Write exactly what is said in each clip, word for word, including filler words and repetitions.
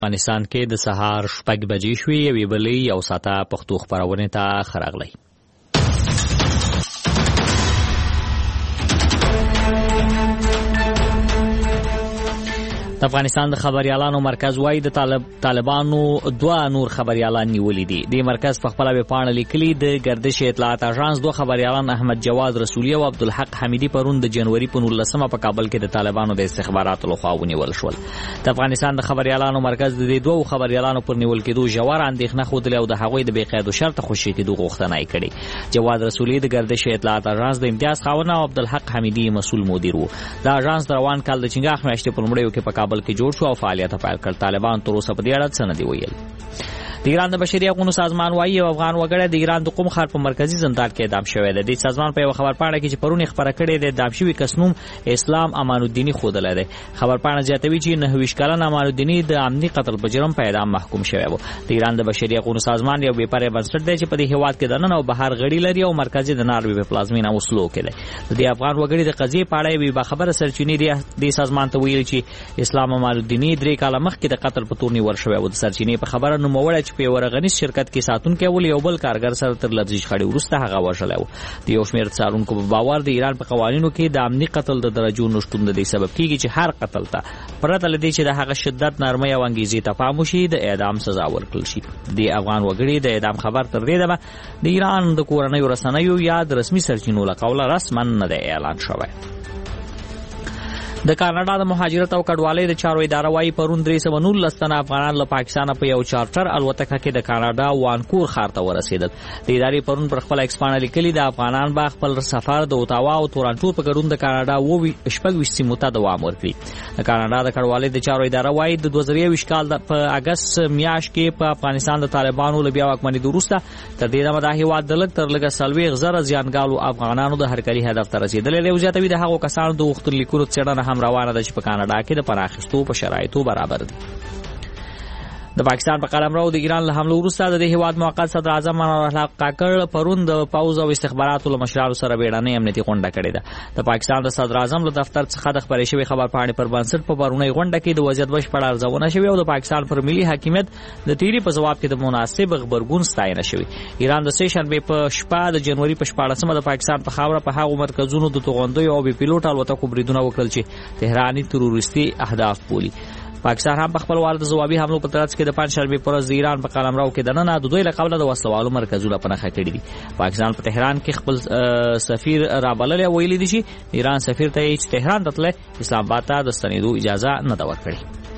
افغانستان کې د سهار شپږ بجې شوې یوې بلې یو ساعته پښتو خپرونې ته ښه راغلی. د افغانستان د خبريالانو مرکز وايي د طالب طالبانو دوه نور خبريالان نیولې دي. د مرکز په خپل ویبپاڼه لیکلي د گردش اطلاعات اژانس دوه خبريالان احمد جواد رسولي او عبدالحق حمیدي پرون د جنوري په نولسمه په کابل کې د طالبانو د استخباراتو لخوا ونیول شول. د افغانستان د خبريالانو مرکز د دې دوه خبريالانو پر نیول کېدو ژور اندېښنه خوده او د هغوی د بې قید شرط خوشي کېدو غوښتنه یې کړې. جواد رسولي د گردش اطلاعات اژانس د امتیاز خاوند او عبدالحق حمیدي مسؤل مدیر وو. د اژانس روان کال د چنګاښ میاشتې په لومړیو کې په کابل کې جوړ شو او فعالیت پیل کړ. طالبان تر اوسه په دې اړه څه نه دی ویل. د ایران د بشري حقوقو سازمان وايي یو افغان وګړی د ایران د قم ښار په مرکزی زندان کې اعدام شوی دی. د سازمان په یو خبرپاڼه کې چې پرون خبره کړې ده د اعدام شوي کس نوم اسلام امان الدینی ښودلی دی. خبرپاڼه زیاتوي چې نهه ویشت کلن امان الدینی د امني قتل په جرم په اعدام محکوم شوی و. د ایران د بشري حقوقو سازمان یو بې پرې بنسټ دی چې په دې هیواد کې د نن او بهر غړي لري او مرکزي د ناروې په پلازمینه اوسلو کې دی. د دې افغان وګړي د قضیې په اړه یوې باخبره سرچینې د سازمان ته ویل چې اسلام امان الدینی درې کاله مخکې د قتل په تور نیول شوی و. د سرچینې په خبره نوموړی چې په یوه رغنیز شرکت کې ساتونکی ول یو بل کارګر سره تر لفظي شخړې وروسته هغه وژلی و. د یو شمېر څارونکو په باور د ایران په قوانینو کې د امني قتل د درجو نشتون د دې سبب کیږي چې هر قتل ته پرته له دې چې د هغه شدت نرمۍ او انګیزې ته پام وشي د اعدام سزا ورکړل شي. د افغان وګړي د اعدام خبر تر دې دمه د ایران د کورنیو رسنیو یا د رسمي سرچینو له قوله رسما نه دی اعلان شوی. د کاناډا د مهاجرت او کډوالۍ د چارو اداره وايي پرون درې سوه نولس تنه افغانان له پاکستانه په یو چارټر الوتکه کې د کاناډا وانکور ښار ته ورسېدل. د ادارې پرون پر خپل ایکسپانه لیکلي د افغانان به خپل سفر د اوتاوا او تورانټو په ګډون د کاناډا شپږ ویشت سیمو ته دوام ورکړي. د کاناډا د کډوالۍ د چارو اداره وايي د دوه زره یوویشت کال په اګست میاشت کې په افغانستان د طالبانو له بیا واکمنېدو وروسته تر دې دمه د هېواد د لږ تر لږه څلوېښت زره زیانګالو افغانانو د هرکلي هدف ته رسېدلی دی او زیاتوي د هغو کسانو د غوښتنلیکونو څېړنه هم روانه ده چې په کاناډا کې د پناه اخیستو په شرایطو برابر دي. د پاکستان په قلمرو د ایران له حملو وروسته د دې هیواد موقت صدر اعظم انور الله کاکړ پرون د پوځ او استخباراتو له مشرانو سره بیړنۍ امنیتي غونډه کړې ده. د پاکستان د صدر اعظم له دفتر څخه د خپرې شوې خبرپاڼې پر بنسټ په پرونۍ غونډه کې د وضعیت بشپړه ارزونه شوې او د پاکستان پر ملي حاکمیت د تیری په ځواب کې د مناسب غبرګون ستاینه شوې. ایران د سه شنبې په شپه د جنوري په شپاړسمه د پاکستان په خاوره په هغو مرکزونو د توغندیو او بې پیلوټ الوتکو بریدونه وکړل چې تهراني تروریستي اهداف بولي. پاکستان هم په خپل وار د ځوابي حملو په ترڅ کې د پنځشنبې په ورځ د ایران په قلمرو کې دننه د دوی له قبله د وسلوالو مرکزونه په نښه کړي دي. پاکستان په تهران کې خپل سفیر رابللی او ویلي دي چې ایران سفیر ته یې چې تهران ته تللی اسلام آباد ته د ستنېدو اجازه نه ده ورکړې.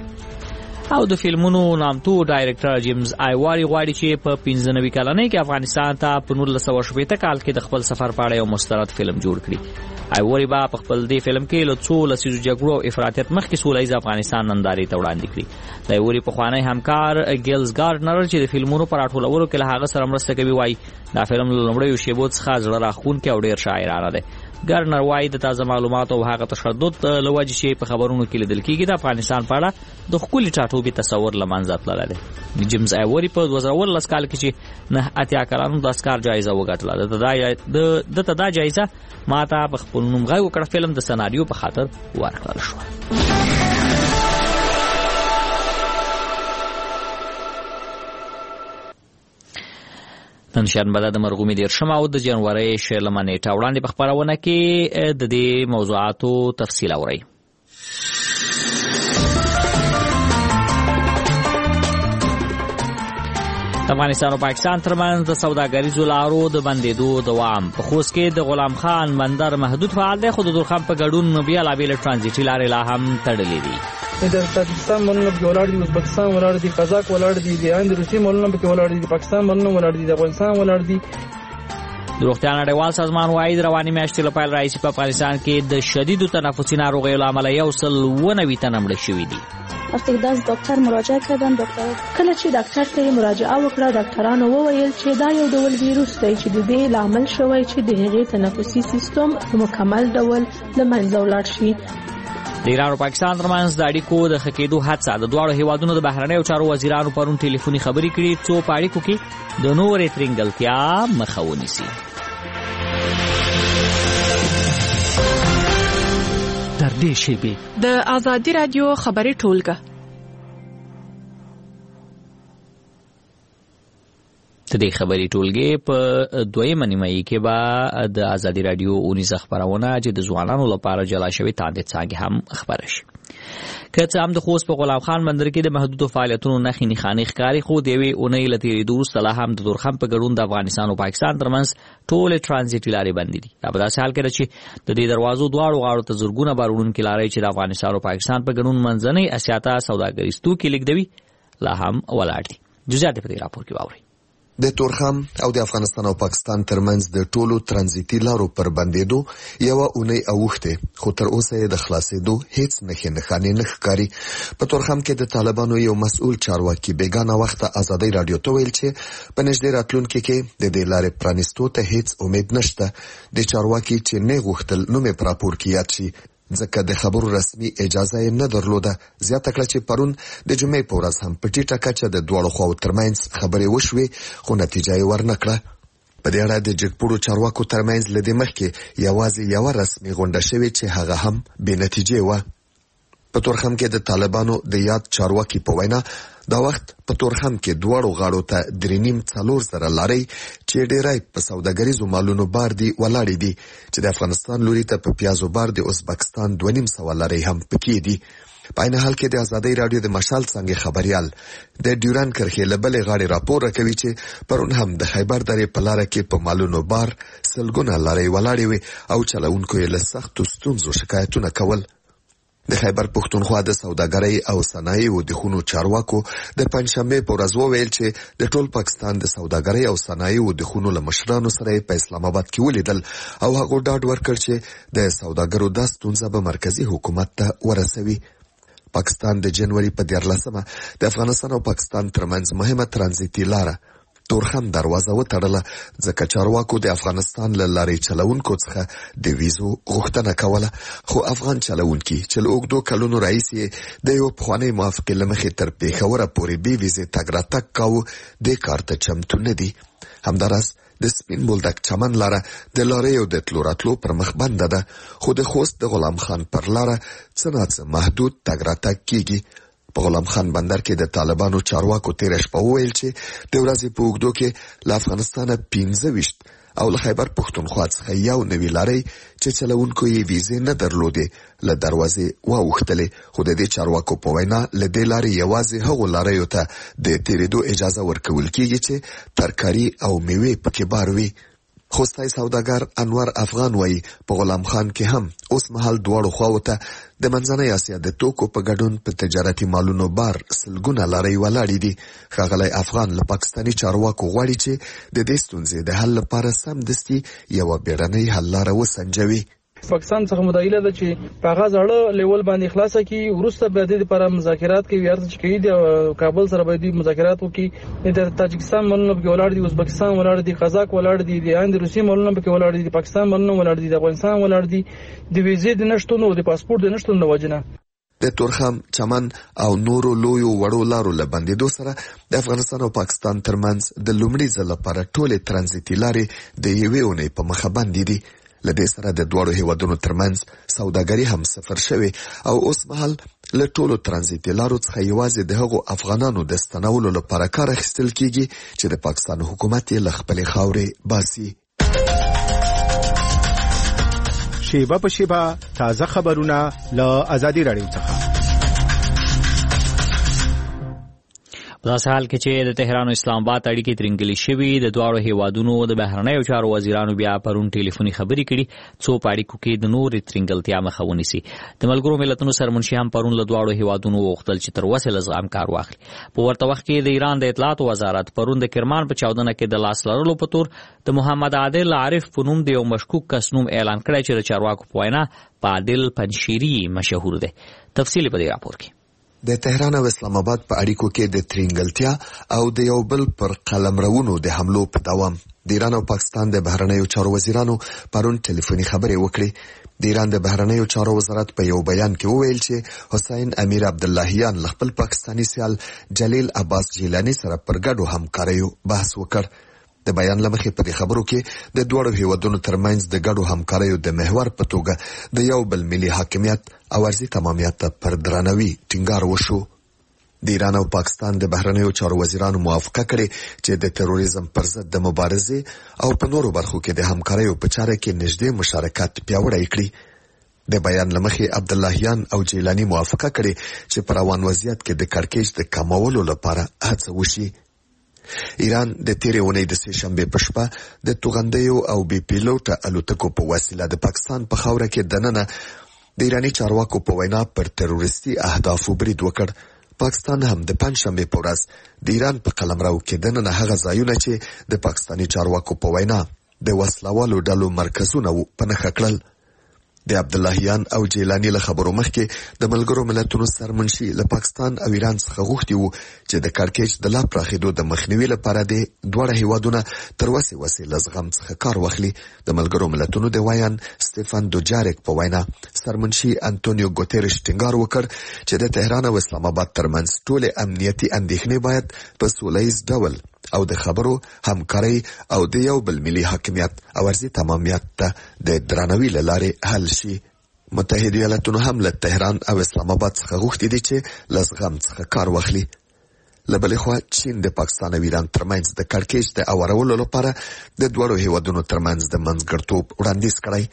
او د فلمونو نامتو ډایرکټر جیمز آیواري غواړي چې په پنځه نوي کلنۍ کې افغانستان ته په نولس سوه شپېته کال کې د خپل سفر په اړه یو مستند فلم جوړ کړي. آیواري به په خپل دې فلم کې له څو لسیزو جګړو او افراطیت مخکې سوله ییز افغانستان نندارې ته وړاندې کړي. د آیواري پخوانی همکار ګیلز ګارډنر چې د فلمونو په راټولولو کې له هغه سره مرسته کوي وایي دا فلم له لومړیو شیبو څخه زړه راښکونکی او ډېر شاعرانه دی. ګارډنر وایي د تازه معلوماتو او هغه تشدد له وجې چې په خبرونو کې لیدل کېږي د افغانستان په اړه د ښکلي ټاټوبي تصور له منځه تللی دی. جیمز آیواري په دوه زره اوولس کال کې چې نه اتیا کلانو د اسکار جایزه وګټله. د ته دا جایزه ما ته په خپل نوم غږ وکړه فلم د سناریو په خاطر ورکړل شوه. نن شنبه ده د مرغومي دېرشمه او د جنورۍ شلمه نیټه. وړاندې په خپرونه کې د دې موضوعاتو تفصیل اورئ. افغانستان او پاکستان ترمنځ د سوداګریزو لارو د بندېدو دوام. په خوست کې د غلام خان بندر محدود فعال دی خو د دورخم په ګډون بېلابېلې ټرانزیټي لارې لا هم تړلې دي. د تاجکستان ملونه پکې ولاړ دي، ازبکستان ولاړ دي، قزاق ولاړ دي، د هند روسي ملونه پکې ولاړ دي، د پاکستان ملونه ولاړ دي، د افغانستان ولاړ دي. د روغتیا نړیوال سازمان وايي د رواني میاشتې له پیل راهیسې په افغانستان کې د شدیدو تنفسي ناروغیو له امله یو سل اوه نوي تنه مړه شوي دي. وقتی که از دکتر مراجعه کردن دکتر کله چې ډاکټر ته مراجعه وکړه ډاکټرانو وویل چې دا یو ډول ویروس دی چې د دې لامل شوی چې د هغې تنفسي سیستم مکمل ډول له منځه ولاړ شي. د ایران او پاکستان ترمنځ د اړیکو د ښه کېدو هڅه. د دواړو هیوادونو د بهرنیو چارو وزیرانو پرون ټلیفوني خبرې کړي څو په اړیکو کې د نورې ترنګلتیا مخه ونیسي. در دې شیبې د ازادي رادیو خبري ټولګه د دې خبري ټولګي په دویمه نیمایي کې به د ازادي رادیو اونیزه خبرونه چې د ځوانانو لپاره جلا شوی تاندې څنګه هم خبره شي. که څه هم د خوست په غلام خان بندر کې د محدودو فعالیتونو نښې نښانې ښکاري، خو د یوې اونۍ له تېرېدو وروسته لا هم د تورخم په ګډون د افغانستان او پاکستان ترمنځ ټولې ټرانزیټي لارې بندې دي. دا په داسې حال کې ده چې د دې دروازو دواړو غاړو ته زرګونه بار وړونکې لارې چې د افغانستان او پاکستان په ګډون منځنۍ اسیا ته سوداګریز توکي لیږدوي لا هم ولاړ دي. جزئیات په دې راپور کې واورئ. د تورخم او د افغانستان او پاکستان ترمنځ د ټولو ترانزیتي لارو پر بندېدو یوه اونۍ اوښتې، خو تر اوسه یې د خلاصېدو هیڅ نښې نښانې نه ښکاري. په تورخم کې د طالبانو یو مسؤل چارواکي بیګانه وخته ازادۍ راډیو ته ویل چې په نږدې راتلونکي کې د دې لارې پرانیستو ته هیڅ امید نشته. د چارواکي چې نه غوښتل نوم یې په راپور کې یاد شي ځکه د خبرو رسمي اجازه یې نه درلوده، زیاته کړه چې پرون د جمعې په ورځ هم په ټیټه کچه د دواړو خواو ترمنځ خبرې وشوې، خو نتیجه یې ورنه کړه. په دې اړه د جګپوړو چارواکو ترمنځ له دې مخکې یوازې یوه رسمي غونډه شوې چې هغه هم بې نتیجې وه. په تورخم کې د طالبانو د یاد چارواکي په وینا دا وخت په تورخم کې دواړو غاړو ته درې نیم څلور زره لارۍ چې ډېری په سوداګریزو مالونو بار دي ولاړې دي، چې د افغانستان لوري ته په پیازو بار د ازبکستان دوه نیم سوه لارۍ هم پکې دي. په عین حال کې د ازادۍ راډیو د مشال څانګې خبریال د ډیورن کرښې له بلې غاړې راپور راکوي چې پرون هم د خیبر درې په لاره کې په مالونو بار سلګونه لارۍ ولاړې وې او چلوونکو یې له سختو ستونزو شکایتونه کول. د خیبر پښتونخوا د سوداګرۍ او صنایعو د خونو چارواکو د پنځشنبې په ورځ وویل چې د ټول پاکستان د سوداګرۍ او صنایعو د خونو له مشرانو سره په اسلام آباد کې ولیدل او هغه ډاډ ورکړ چې د سوداګرو د ستونزه به مرکزی حکومت ته ورسوي. پاکستان د جنوري په دیارلسمه د افغانستان او پاکستان ترمنځ مهمه ترانزیتي لاره تورخم دروازه وتړله ځکه چارواکو د افغانستان له لارې چلوونکو څخه د ویزو غوښتنه کوله، خو افغان چلوونکي چې له اوږدو کلونو راهیسې د یو پخواني موافقې له مخې تر پېښوره پورې بې ویزې تګ راتګ کاوه دې کار ته چمتو نه دي. همداراز د سپین بولدک چمن لاره د لاریو د تلو راتلو پر مخ بنده ده، خو د خوست د غلام خان پر لاره څه ناڅه محدود تګ راتګ کیږي. په غلام خان بندر کې د طالبانو چارواکو تېره شپه وویل چې د ورځې په اوږدو کې له افغانستانه پنځه ویشت او له خیبر پښتونخوا څخه یو نوې لارۍ چې چلوونکو یې ویزې نه درلودې له دروازې واوښتلې، خو د دې چارواکو په وینا له دې لارې یوازې هغو لاریو ته د تېرېدو اجازه ورکول کیږي چې ترکاري او میوې پکې بار وي. خوستای سوداګر انور افغان وایي په غلام خان کې هم اوس مهال دواړو خواو ته د منځنۍ اسیا د توکو په ګډون په تجارتي مالونو بار سلګونه لارۍ ولاړې دي. ښاغلی افغان له پاکستاني چارواکو غواړي چې د دې ستونزې د حل لپاره سمدستي یوه بیړنۍ حل لاره وسنجوي. پاکستان څخه مدعیله ده چې په هغه ځاړه لیول باندې خلاصه کی وروسته به د دې لپاره مذاکرات کوي، ارزښت چې کوي د کابل سره به د مذاکرات وکړي. د تاجکستان ملونه کې ولاړ دي، ازبکستان ولاړ دي، قزاق ولاړ دي، د هند روسي ملونه کې ولاړ دي، د پاکستان ملونه ولاړ دي، د افغانستان ولاړ دي. د ویزې د نشټون او د پاسپورت د نشټون د وجنه د تورخم، چمن او نورو لویو وړو لارو له بندېدو سره د افغانستان او پاکستان ترمنځ د لومړي ځل لپاره ټولې ترانزیتي لارې د یوې اونۍ په مخه بندې دي. له دې سره د دواړو هیوادونو ترمنځ سوداګري هم صفر شوې او اوس مهال له ټولو ترانزیتي لارو څخه یوازې د هغو افغانانو د ستنولو لپاره کار اخیستل کیږي چې د پاکستان حکومت یې له خپلې خاورې باسي. شیبه په شیبه تازه خبرونه له ازادي راډیو څخه. په داسې حال کې چې د تهران او اسلام آباد اړیکې ترنګلې شوي، د دواړو هیوادونو د بهرنیو چارو وزیرانو بیا پرون ټلیفوني خبرې کړي څو په اړیکو کې د نورې ترنګلتیا مخه ونیسي. د ملګرو ملتونو سرمنشي هم پرون له دواړو هیوادونو وغوښتل چې تر وسه له زغم کار واخلي. په ورته وخت کې د ایران د اطلاعاتو وزارت پرون د کرمان په چاودنه کې د لاس لرلو په تور د محمد عادل عارف په نوم د یو مشکوک کس نوم اعلان کړی چې د چارواکو په وینا په عادل پنشيري مشهور دی. تفصیل په دې راپور کې. د تهران او اسلام آباد په اړیکو کې د ترنګلتیا او د یو بل پر قلمرونو د حملو په دوام د ایران او پاکستان د بهرنیو چارو وزیرانو پرون ټلیفوني خبرې وکړې. د ایران د بهرنیو چارو وزارت په یو بیان کې وویل چې حسین امیر عبداللهیان له خپل پاکستاني سیال جلیل عباس جیلانی سره پر ګډو همکاریو بحث وکړ. د بیان لمخې په دې خبرو کې د دوړو هیوادونو ترمنځ د ګډو همکاریو د محور په توګه د یو بل ملي حاکمیت او ارضي تمامیت پر درناوي ټینګار وشو. د ایران او پاکستان د بهرنیو چارو وزیرانو موافقه کړې چې د تروریزم پر ضد د مبارزې او په نورو برخو کې د همکاریو په چاره کې نږدې مشارکت پیاوړی کړي. د بیان لمخې عبداللهیان او جیلانی موافقه کړې چې پر روان وضعیت کې د کړکېچ د کمولو لپاره هڅه وشي. ایران د تیرې اونۍ د سې شنبې په شپه د توغندیو او بي پیلوټه الوتکو په وسیله د پاکستان په خاوره کې دننه د ایرانی چارواکو په وینا پر تروریستي اهدافو برید وکړ. پاکستان هم د پنځشنبې په ورځ د ایران په قلمرو کې دننه هغه ځایونه چې د پاکستاني چارواکو په وینا د وسلوالو ډلو مرکزونه وو په نښه کړل. د عبداللهیان او جیلانی له خبرو مخکې د ملګرو ملتونو سرمنشي له پاکستان او ایران څخه غوښتي وو چې د کړکېچ د لا پراخېدو د مخنیوي لپاره د دواړه هیوادونه تر وسې وسې له زغم څخه کار واخلي. د ملګرو ملتونو د وایان سټيفن دوجارک په وینا سرمنشي انټونیو ګوتيرش ټینګار وکړ چې د تهران او اسلام آباد ترمنځ ټولې امنیتي اندېښنې باید په سولهییز ډول او د خبرو همکاري او د یو بل ملي حاکمیت او ارزي تمامیت ته د درناوي له لارې حل شي. متحده ایالاتونو هم له تهران او اسلام آباد څخه غوښتي دي چې له زغم څخه کار واخلي. له بلې خوا چین د پاکستان او ایران ترمنځ د کړکېچ د اورولو لپاره د دوړو هیوادونو ترمنځ د منځګړتوب وړاندیز کړی.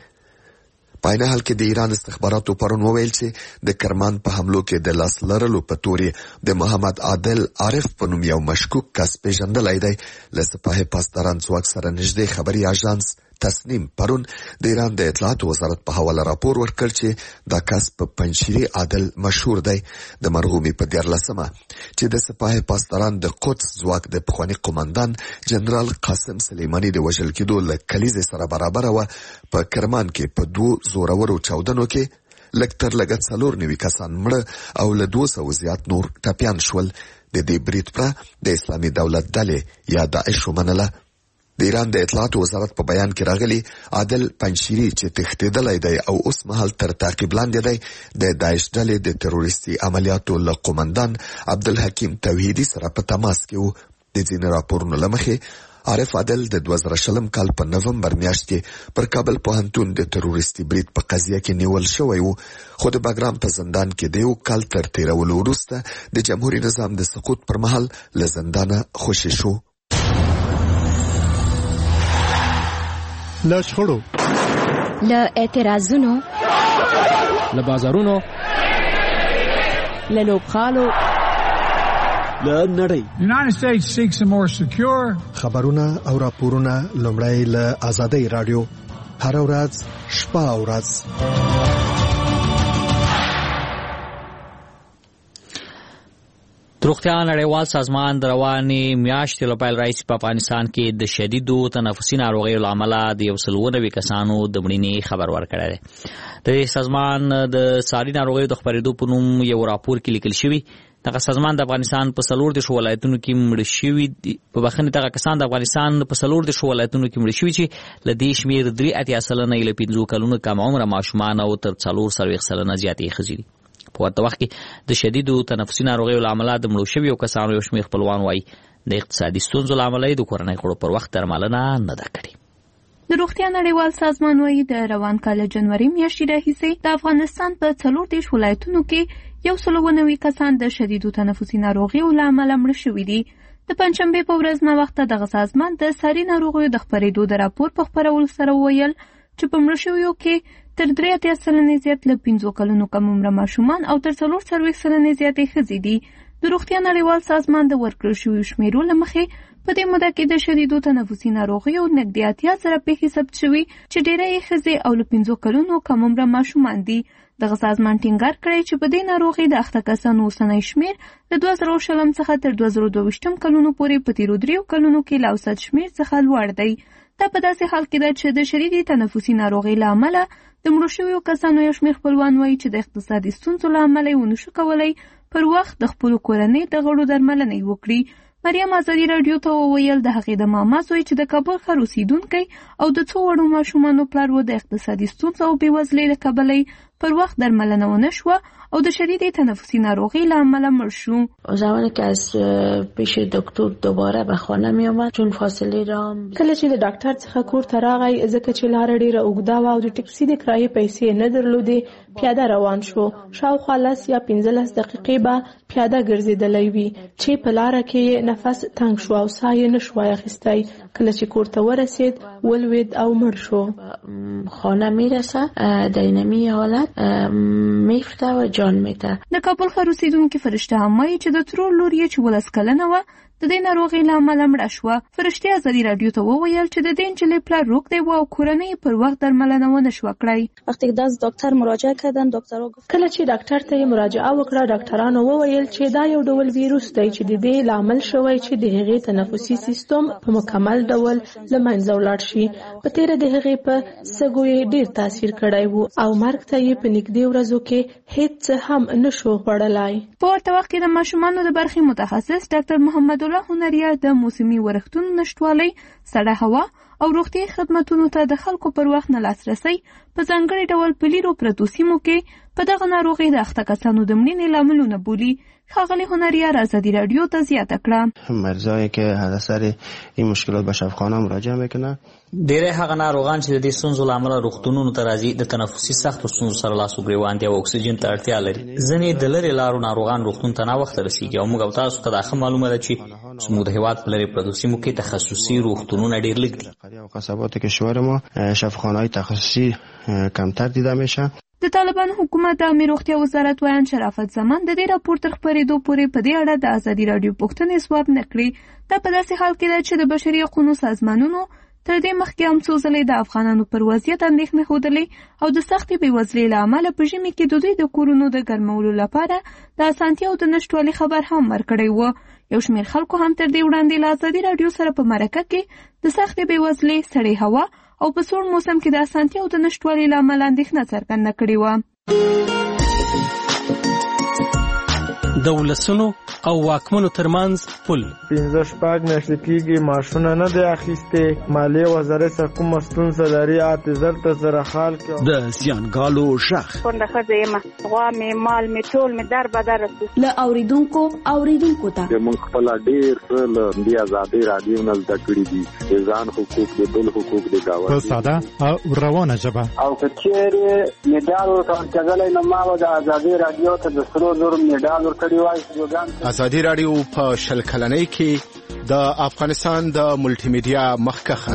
په عین حال کې د ایران استخباراتو پرون وویل چې د کرمان په حملو کې د لاس لرلو په تورې د محمد عادل عارف په نوم یو مشکوک کس پیژندلی دی. له سپاه پاسداران ځواک سره نږدې خبري اژانس تسنیم پرون د ایران د اطلاعاتو وزارت په حواله راپور ورکړ چې دا کس په پنجشیري عادل مشهور دی. د مرغومي په دیارلسمه چې د سپاه پاسداران د قدس ځواک د پخواني قومندان جنرال قاسم سلیمانی د وژل کېدو له کلیزې سره برابر و. په کرمان کې په دوه زورورو چاودنو کې لږ تر لږه څلور نوي کسان مړه او له دوه سوو زیات نور ټپیان شول. د دې برید پره د اسلامي دولت ډلې یا داعش ومنله. د ایران د اطلاعاتو وزارت په بیان کې راغلی عادل پنجشیري چې تښتېدلی دی او اوس مهال تر تعقیب لاندې دی د داعش ډلې د تروریستي عملیاتو له قومندان عبدالحکیم توحیدي سره په تماس کې و. د ځینې راپورونو له مخې عارف عادل د دوه زره شلم کال په نومبر میاشت کې پر کابل پوهنتون د تروریستي برید په قضیه کې نیول شوی و، خو د باګرام په زندان کې د یو کال تر تیرولو وروسته د جمهوریت نظام د سقوط پر مهال له زندانه خوشی شو. له شخړو، له اعتراضونو، له بازارونو، له لوبخالو، له نړۍ United States seeks a more secure خبرونه او راپورونه لومړی له آزادۍ رادیو هر ورځ شپه او ورځ. د روغتیا نړیوال سازمان د روانې میاشتې له پیل راهیسې په افغانستان کې د شدیدو تنفسي ناروغیو له امله د یو سل اووه نوي کسانو د مړینې خبر ورکړی دی. د دې سازمان د ساري ناروغیو د خپرېدو په نوم یو راپور کې لیکل شوي دغه سازمان د افغانستان په څلور دېرشو ولایتونو کې مړه شوي په بخښنې دغه کسان د افغانستان په څلور دېرشو ولایتونو کې مړه شوي چې له دې شمېر درې اتیا سلنه یې له پنځو کلونو کم عمره ماشومان او تر څلور څلوېښت سلنه زیاتې ښځې دي. په ورته وخت کې د شدیدو تنفسي ناروغیو له امله د مړو شویو کسانو یو شمېر خپلوان وایي د اقتصادي ستونزو له امله یې د کورنۍ غړو پر وخت درملنه نه ده کړې. د روغتیا نړیوال سازمان وایي د روان کال جنوري میاشتې راهیسې د افغانستان په څلور دېرش ولایتونو کې یو سل اووه نوي کسان د شدیدو تنفسي ناروغیو له امله مړه شوي دي. د پنجشنبې په ورځ ناوخته دغه سازمان د ساري ناروغیو د خپرېدو د راپور په خپرولو سره وویل چې په مړه شویو کې تر درې اتیا سلنې زیات له پنځو کلونو کم عمره ماشومان او تر څلور څلوېښت سلنې زیاتې ښځې دي. د روغتیا نړیوال سازمان د ورکړل شویو شمیرو له مخې په دې موده کې د شدیدو تنفسي ناروغیو نږدې اتیا زره پیښې ثبت شوي چې ډېری یې ښځې او له پنځو کلونو کم عمره ماشومان دي. دغه سازمان ټینګار کړی چې په دې ناروغۍ د اخته کسانو اوسنی شمېر له دوه زره شلم څخه تر دوه زره دوه ویشتم کلونو پورې په تېرو دریو کلونو کې له اوسط شمېر څخه لوړ دی. دا په داسې حال کې ده چې د شدیدې تنفسي ناروغۍ له امله د مړو شویو کسانو یو شمېر خپلوان وایي چې د اقتصادي ستونزو له امله یې ونشو کولی پر وخت د خپلو کورنۍ د غړو درملنه یې وکړي. مریم ازادي راډیو ته وویل د هغې د ماما زوی چې د کابل ښار اوسېدونکی او د څو وړو ماشومانو پلار و د اقتصادي ستونزو او بېوزلۍ له کبله پر وخت درملنه ونه شوه او د شدید تنفسی ناروغی له امله مړ شو. زمانی که از پیش دکتر دوباره به خانه می آمد چون فاصله را کله چې د ډاکټر څخه کور ته راغی ځکه چې لاره ډیره اوږده وه او د ټکسي د کرایې پیسې نه درلودې پیاده روان شو. شاوخوا لس یا پنځلس دقیقې به پیاده ګرځېدلی وي چې په لاره کې نفس تنګ شو او ساه یې نه شوای اخیستی. کله چې کور ته ورسید ولوید او مړ شو. خانه میرسه در اینمی حالت میفته و جان میته. د کابل ښار اوسېدونکې فرشته هم وایي چې د ترور لور یې چې ولس کلنه وه د دې ناروغۍ له امله مړه شوه. فرشتې ازادي راډیو ته وویل چې د دې نجلۍ پلار روغ دی و او کورنۍ پر وخت درملنه ونه شوه کړی. وقتی که داز دکتر مراجعه کردن دکترها گفت کله چې ډاکټر ته مراجعه وکړه ډاکټرانو وویل چې دا یو ډول ویروس دی چې د دې لامل شوی چې د هغې تنفسي سیستم په مکمل ډول له منځه ولاړ شي. په تیره د هغې په سږو یې ډیر تاثیر کړی و او مرګ ته یې په نږدې ورځو کې هیڅ هم نشو خوړلی. په ورته وخت کې د ماشومانو د برخې متخصص ډاکټر محمد الله هنریا د موسمي ورښتونو نشتوالی، سړه هوا او روغتیايي خدماتو ته د خلکو پر وخت نه لاسرسی په ځانګړي ډول په لیرو پرتو سیمو کې په دغه ناروغۍ د اخته کسانو د مړینې لاملونه بولي. ښاغلی هنریا را ازادي راډیو ته زیاته کړه. مریضایی که از اثر این مشکلات به شفاخانه مراجعه میکنه ډېری هغه ناروغان چې د دې ستونزو له امله روغتونونو ته راځي د تنفسي سختو ستونزو سره لاس و ګرېوان دي او اکسیجن ته اړتیا لري. ځینې د لرې لارو ناروغان روغتون ته ناوخته رسېږي او موږ او تاسو ته دا ښه معلومه ده چې زموږ د هېواد په لرې پرتو سیمو کې تخصصي روغتونونه ډېر لږ دي. او قصبات کشور ما شفاخانه‌های تخصصي کمتر دیده میشه. د طالبان حکومت د عامه روغتیا وزارت وایي شرافت زمان د دې راپور تر خپرېدو پورې په دې اړه د ازادي راډیو پوښتنې ځواب نه کړي. دا په داسې حال کې ده چې د بشري حقوقو سازمانونو تر دې مخکې هم څو ځلې د افغانانو پر وضعیت اندېښنې ښودلې او د سختې بېوزلۍ له امله په ژمي کې د دوی د کورونو د ګرمولو لپاره د اسانتیاو د نشتوالي خبر هم ورکړی و. یو شمېر خلکو هم تر دې وړاندې له ازادي راډیو سره په مرکه کې د سختې بېوزلۍ، سړې هوا او په سوړ موسم کې د اسانتیاو د نشتوالي له امله اندېښنه څرګنده کړې وه. د ولسونو او واکمنو ترمنځ پل پنځه شپږ میاشتې کېږي معاشونه نه دی اخیستې. مالیې وزارت څخه کومه ستونزه لري اته زر ته زره خال کې د زیانګالو غږ کونډه ښځه یم، غوا مې مال مې ټول مې در بدر له اوریدونکو اوریدونکو ته موږ خپل ډېر څه له دې ازادي راډیو نه زده کړي دي. د ځان حقوق د بل حقوق د گاونډي په ساده او روانه ژبه او کچېرې میډال ورکړل نو ما د ازادي راډیو ته د سرو زرو میډال ورکړی وای. ازادي راډیو په شل کلنۍ کې د افغانستان د ملټي میډیا مخکخه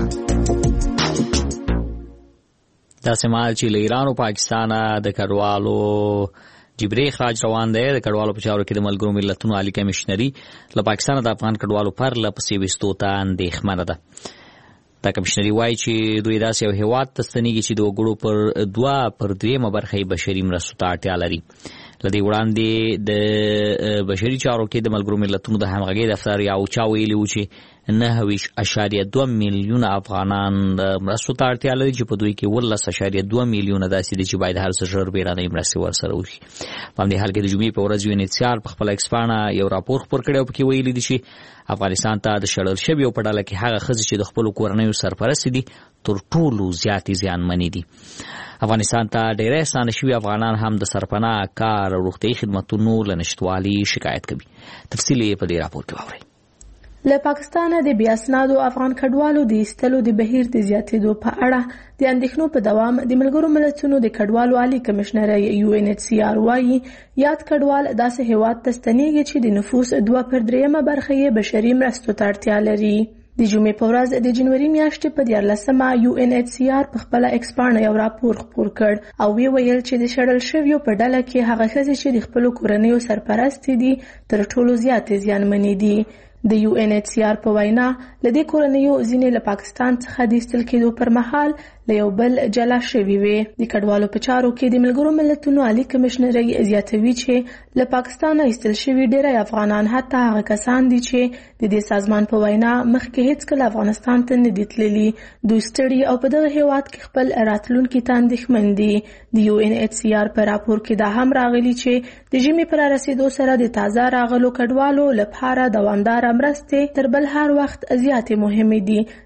داسې مهال چې له ایران او پاکستان د کډوالو جبري اخراج روان دی. د کډوالو په چارو کې د ملګرو ملتونو عالی کمیشنري له پاکستان د افغان کډوالو پرله پسې ویستو ته اندېښمنه ده. دا کمیشنري وایي چې دوی داسې یو هېواد ته ستنېږي چې د وګړو پر دوه پر درېیمه برخه یې بشري مرستو ته اړتیا لري. له دې وړاندې د بشري چارو کې د ملګرو ملتونو د همغږۍ دفتر یا اوچا ویلي و چې نهه ویشت اعشاریه دوه میلیونه افغانان مرستو ته اړتیا لري چې په دوی کې اوولس اعشاریه دوه میلیونه داسې دي چې باید هر څه ژر بیړنۍ مرستې ورسره وشي. په همدې حال کې د جمعې په ورځ یو ان ایچ سی آر په خپله ایکس پاڼه یو راپور خپور کړی او پکې ویلي دي چې افغانستان ته د شړل شویو په ډله کې هغه ښځې چې د خپلو کورنیو سرپرستې دي تر ټولو زیاتې زیانمنې دي. افغانستان ته ډېری ستانه شوي افغانان هم د سرپناه، کار او روغتیايي خدمتونو له نشتوالي شکایت کوي. تفصیل یې په دې راپور کې واورئ. له پاکستانه د بې اسنادو افغان کډوالو د ایستلو د بهیر د زیاتېدو په اړه د اندېښنو په دوام د ملګرو ملتونو د کډوالو عالی کمشنرۍ یو ان ایچ سی آر وایي یاد کډوال داسې هېواد ته ستنېږي چې د نفوس دوه پر درېیمه برخه یې بشري مرستو ته اړتیا لري. د جمعې په ورځ د جنوري میاشتې په دیارلسمه یو ان ایچ سی آر په خپله ایکس پاڼه یو راپور خپور کړ او وی ویل چې د شړل شویو په ډله کې هغه ښځې چې د خپلو کورنیو سرپرستې دي تر ټولو زیاتې زیانمنې دي. د یو ان ایچ سی آر په وینا له دې کورنیو ځینې له پاکستان څخه د ایستل کېدو پر مهال له یو بل جلا شوي وي. د کډوالو په چارو کې د ملګرو ملتونو عالی کمشنرۍ زیاتوي چې له پاکستانه ایستل شوي ډېری افغانان حتی هغه کسان دي چې د دې سازمان په وینا مخکې هیڅکله افغانستان ته نه دي تللي. دوی ستړي او په دغه هېواد کې خپل راتلونکي ته اندېښمن دي. د یو ان ایچ سی آر په راپور کې دا هم راغلي چې د ژمي پر رسیدو سره د تازه راغلو کډوالو لپاره دوامداره مرستې تر بل هر وخت زیاتې مهمې دي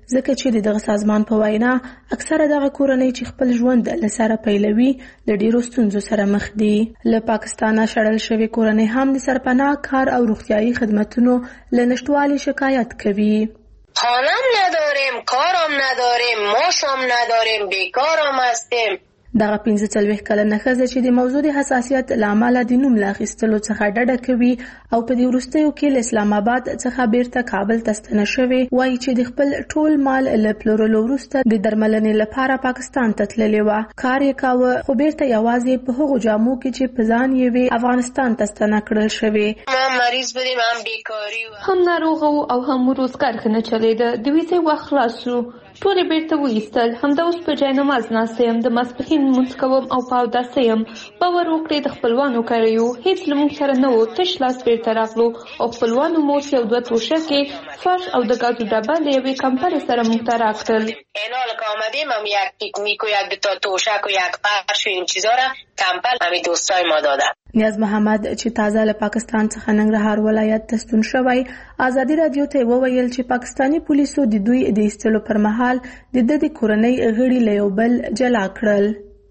ځکه چې دغه سازمان په وینا اکثره دغه کورنۍ چې خپل ژوند له سره پیلوي له ډیرو ستونزو سره مخ دي. له پاکستانه شړل شوی کورنۍ هم د سرپناه کار او روغتیايي خدماتونو له نشټوالي شکایت کوي. خانم نداریم، کارم نداریم، ماشم نداریم، بیکارم هستیم. دغه پنځه څلوېښت کلنه ښځه چې د موضوع د حساسیت له امله د نوم له اخیستلو څخه ډډه کوي او په دې وروستیو کې له اسلام آباد څخه بیرته کابل ته ستنه شوې، وایي چې د خپل ټول مال له پلورلو وروسته د درملنې لپاره پاکستان ته تللې وه. کار یې کاوه خو بیرته یوازې په هغو جامو کې چې په ځان یې وې افغانستان ته ستنه کړل شوې. ما مریض بودیم، هم بیکاري و، هم ناروغه و او هم روزګار ښه نه چلېده. د ویزې وخت خلاص شو، ټول یې بیرته وایستل. همدا اوس په جاینماز ناسته یم، د ماسپښین لمونځ کوم او په اوداسه یم. باور وکړئ د خپلوانو کره یو، هېڅ له موږ سره نه و، تش لاس بیرته راغلو او خپلوانو مو یو دوه توشکې فرش او د ګازو ډبه له یوې کمپرې سره موږ ته راکړل. اینال که آمدیم هم یک پیکنیک و یک دوتا توشک و یک فرش و این چیزا را کمپل همین دوستای ما دادن. نیاز محمد چې تازه له پاکستان څخه ننګرهار ولایت ته ستون شوی ازادي رادیو ته وویل چې پاکستانی پولیسو د دوی د ایستلو پر مهال د د د کورنۍ غړي له یو بل جلا کړل.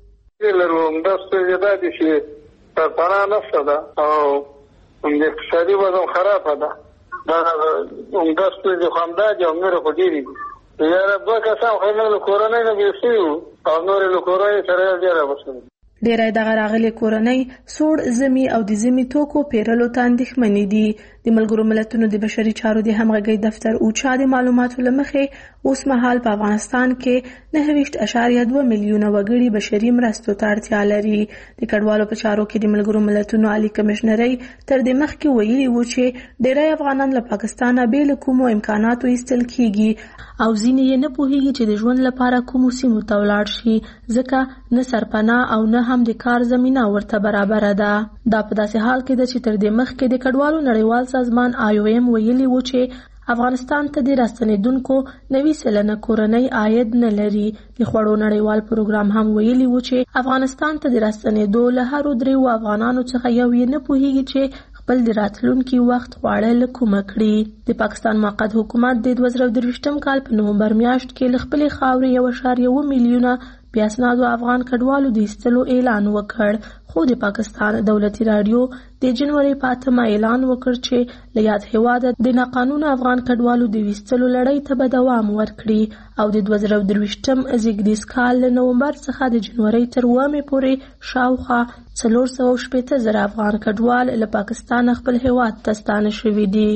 لرم دا ستونزه ده چې سرپناه نشته ده او د اقتصادي وضع خرابه ده. دا همدا ستونزې خو همدا دي او نورې خو ډېرې دي. یاره دوه کسان خو موږ له کورنۍ نه بېل شوي وو او نورې له کورنۍ سره یو ځای راوستلي. ډیری دغه راغلي کورنۍ سوړ زمي او د زمي توکو پیرلو ته اندېښمنې دي. د ملګرو ملتونو د بشري چارو د همغږۍ دفتر اوچا د معلوماتو له مخې اوس مهال په افغانستان کې نهه ویشت اعشاریه دوه میلیونه وګړي بشري مرستو ته اړتیا لري. د کډوالو په چارو کې د ملګرو ملتونو عالی کمشنرۍ تر دې مخکې ویلي وو چې ډیری افغانان له پاکستانه بې له کومو امکاناتو ایستل کیږي او ځینې یې نه پوهیږي چې د ژوند لپاره کومو سیمو ته ولاړ شي، ځکه نه سرپناه او نه هم د کار زمینه ورته برابره ده. دا په داسې حال کې ده چې تر دې مخکې د کډوالو نړیوال سازمان آی او ایم ویلي و چې افغانستان ته د راستنېدونکو نوي سلنه کورنۍ عاید نه لري. د خوړو نړیوال پروګرام هم ویلي و چې افغانستان ته د راستنېدو له هرو دریو افغانانو څخه یو یې نه پوهیږي چې خپل د راتلونکي وخت خواړه له کومه کړي. د پاکستان موقت حکومت د دوه زره درویشتم کال په نومبر میاشت کې له خپلې خاورې یو اعشاریه اوه میلیونه بې اسنادو افغان کډوالو د ایستلو اعلان وکړ، خو د پاکستان دولتي راډیو د جنوري په اتمه اعلان وکړ چې له یاد هېواده د ناقانونه افغان کډوالو د ویستلو لړۍ ته به دوام ورکړي او د دوه زره درویشتم زیږدیز کال له نومبر څخه د جنوري تر اوومې پورې شاوخوا څلور سوه شپېته زره افغان کډوال له پاکستانه خپل هېواد ته ستانه شوي دي.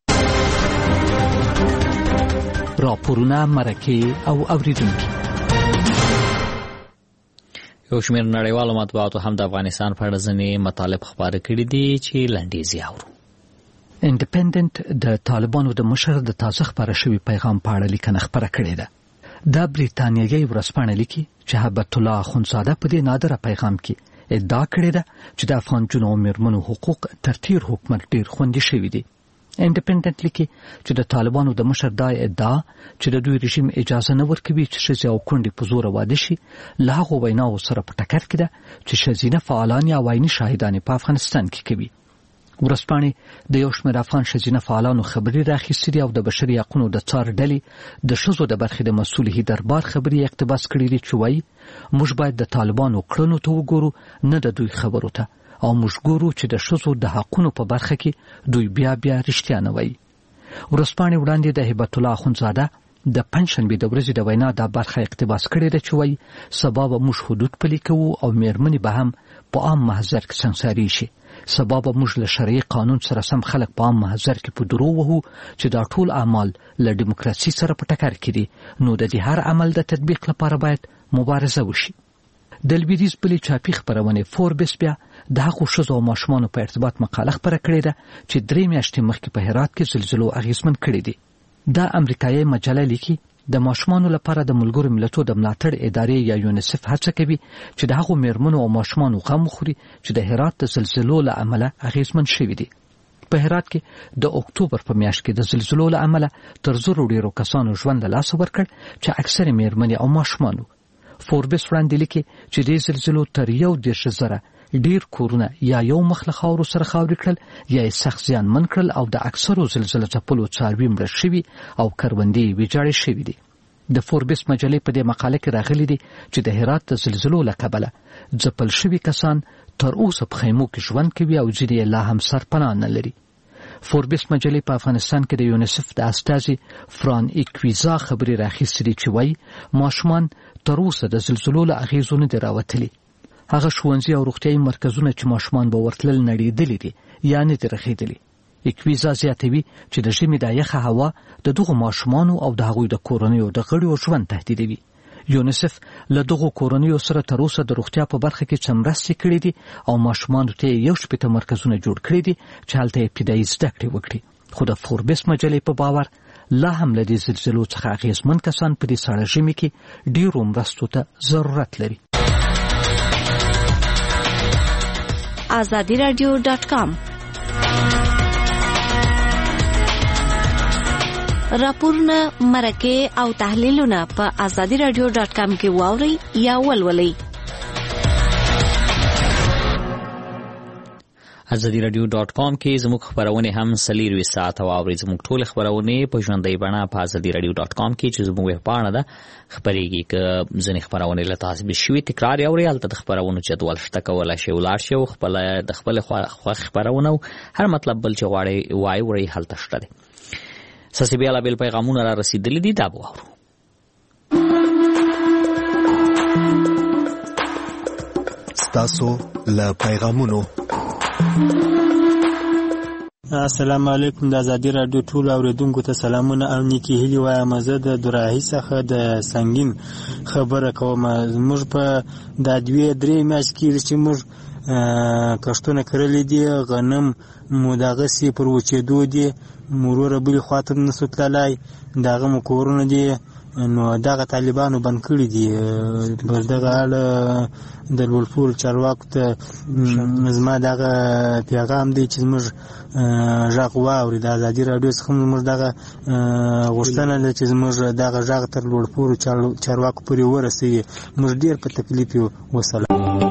راپورونه، مرکې او اوریدونکي. یو شمېر نړیوالو مطبوعاتو هم د افغانستان په اړه ځینې مطالب خپاره کړي دي چې لنډیز یې اورو. انډیپندنت د طالبانو د مشر د تازه خپاره شوي پیغام په اړه لیکنه خپره کړې ده. دا بریتانیایي ورځپاڼه لیکي چې هبت الله اخندزاده په دې نادره پیغام کې ادعا کړې ده چې د افغان نجونو او میرمنو حقوق تر تیر حکومت ډېر خوندي شوي دي. انډیپندنت لیکي چې د طالبانو د مشر دا ادعا چې د دوی رژیم اجازه نه ورکوي چې ښځې او کونډې په زوره واده شي له هغو ویناوو سره په ټکر کې ده چې ښځینه فعالان یا وایني شاهدانې په افغانستان کې کوي. ورځپاڼې د یو شمېر افغان ښځینه فعالانو خبرې راخیستې دي او د بشري حقونو د څار ډلې د ښځو د برخې د مسؤل دربار خبرې اقتباس کړي دي چې وایي موږ باید د طالبانو کړنو ته وګورو نه د دوی خبرو ته، او موږ ګورو چې د ښځو د حقونو په برخه کې دوی بیا بیا رښتیا نه وایي. ورځپاڼې وړاندې د هبت الله اخندزاده د پنجشنبې د ورځې د وینا دا برخه اقتباس کړې ده چې وایي سبا به موږ حدود پلي کوو او میرمنې به هم په عام محضر کې سنګساري شي. سبا به موږ له شرعي قانون سره سم خلک په عام محضر کې په درو وهو چې دا ټول اعمال له ډیموکراسي سره په ټکر کې دي، نو د دې هر عمل د تطبیق لپاره باید مبارزه وشي. د لویدیځ بلې چاپي خپرونې فوربس بیا د هغو ښځو او ماشومانو په ارتباط مقاله خپره کړې ده چې درې میاشتې مخکې په هرات کې زلزلو اغېزمن کړي دي. دا امریکایي مجله لیکي د ماشومانو لپاره د ملګرو ملتونو د ملاتړ ادارې یا یونیسف هڅه کوي چې د هغو میرمنو او ماشومانو غم وخوري چې د هرات د زلزلو له امله اغېزمن شوي دي. په هرات کې د اکتوبر په میاشت کې د زلزلو له امله تر زرو ډېرو کسانو ژوند له لاسه ورکړ چې اکثر میرمنې او ماشومانو. فوربس وړاندې لیکي چې دې زلزلو تر یو دېرش زره ډیر کورونه یا یو مخ له خاورو سره خاورې کړل یا یې سخت زیانمن کړل او د اکثرو زلزله ځپلو څاروي مړه شوي او کروندې یې ویجاړې شوي دي. د فوربس مجلې په دې مقاله کې راغلي دي چې د هرات د زلزلو له کبله ځپل شوي کسان تر اوسه په خیمو کې ژوند کوي او ځینې لا هم سرپناه نه لري. فوربس مجلې په افغانستان کې د یونیسف د استازي فران ایکویزا خبري راخیستې دي چې وایي ماشومان تر اوسه د زلزلو له اغیزو نه دي راوتلي. هغه ښوونځي او روغتیايي مرکزونه چې ماشومان به ورتلل نړېدلي دي یا نه دي رخېدلي. ایکویزا زیاتوي چې د ژمي د یخه هوا د دغو ماشومانو او د هغوی د کورنیو د غړیو ژوند تهدیدوي. یونیسف له دغو کورنیو سره تر اوسه د روغتیا په برخه کې څه مرستې کړې دي او ماشومانو ته یو شپېته مرکزونه جوړ کړي دي چې هلته ابتدایي زده کړې وکړي. خو د فوربس مجلې په باور لا هم له دې زلزلو څخه اغېزمن کسان په دې ساړه ژمي کې ډېرو مرستو ته ضرورت لري. آزادي رادیو ډاټ کام راپورونه، مرکې او تحلیلونه په آزادي رادیو ډاټ کام کې واورئ یا ولولئ. آزادي رادیو ډاټ کام کې زموږ خبرونه هم څلېرویشت ساعته واورئ. زموږ ټول خبرونه په ژوندۍ بڼه په آزادي رادیو ډاټ کام کې چې زموږ ویبپاڼه ده خبرېږي. که ځینې خبرونه له تاسو به شوي تکرار یې اورئ، هلته د خبرونو جدول شته، کولی شئ ولاړ شئ او خپله د خپلې خوښې خبرونه او هر مطلب بل چې غواړئ واورئ هلته شته دی. ساسي بیلابیل پیغامونه را رسیدلي دي، دا به واورو. ستاسو له پیغامونو. السلام علیکم. د آزادي رادیو ټول اوریدونکو ته سلامونه او نیکی هیلې وایم. زه د دوراهي څخه د سنگین خبره کوم. موږ په د دوی درې میاشتې کې چې موږ کښتونه کرلي دي، غنم مو دغسې پر وچېدو دي، مروره بلې خواته نسو تللی، دغه مو کورونه دي. نو دغه طالبانو بند کړي دي. پر دغه اړه د لوړپوړو چارواکو ته زما دغه پیغام دی چې زموږ غږ واوري. د ازادي راډیو څخه زموږ دغه غوښتنه ده چې زموږ دغه غږ تر لوړپوړو چارواکو پورې ورسوي. موږ ډېر په تکلیف یو. وسلام.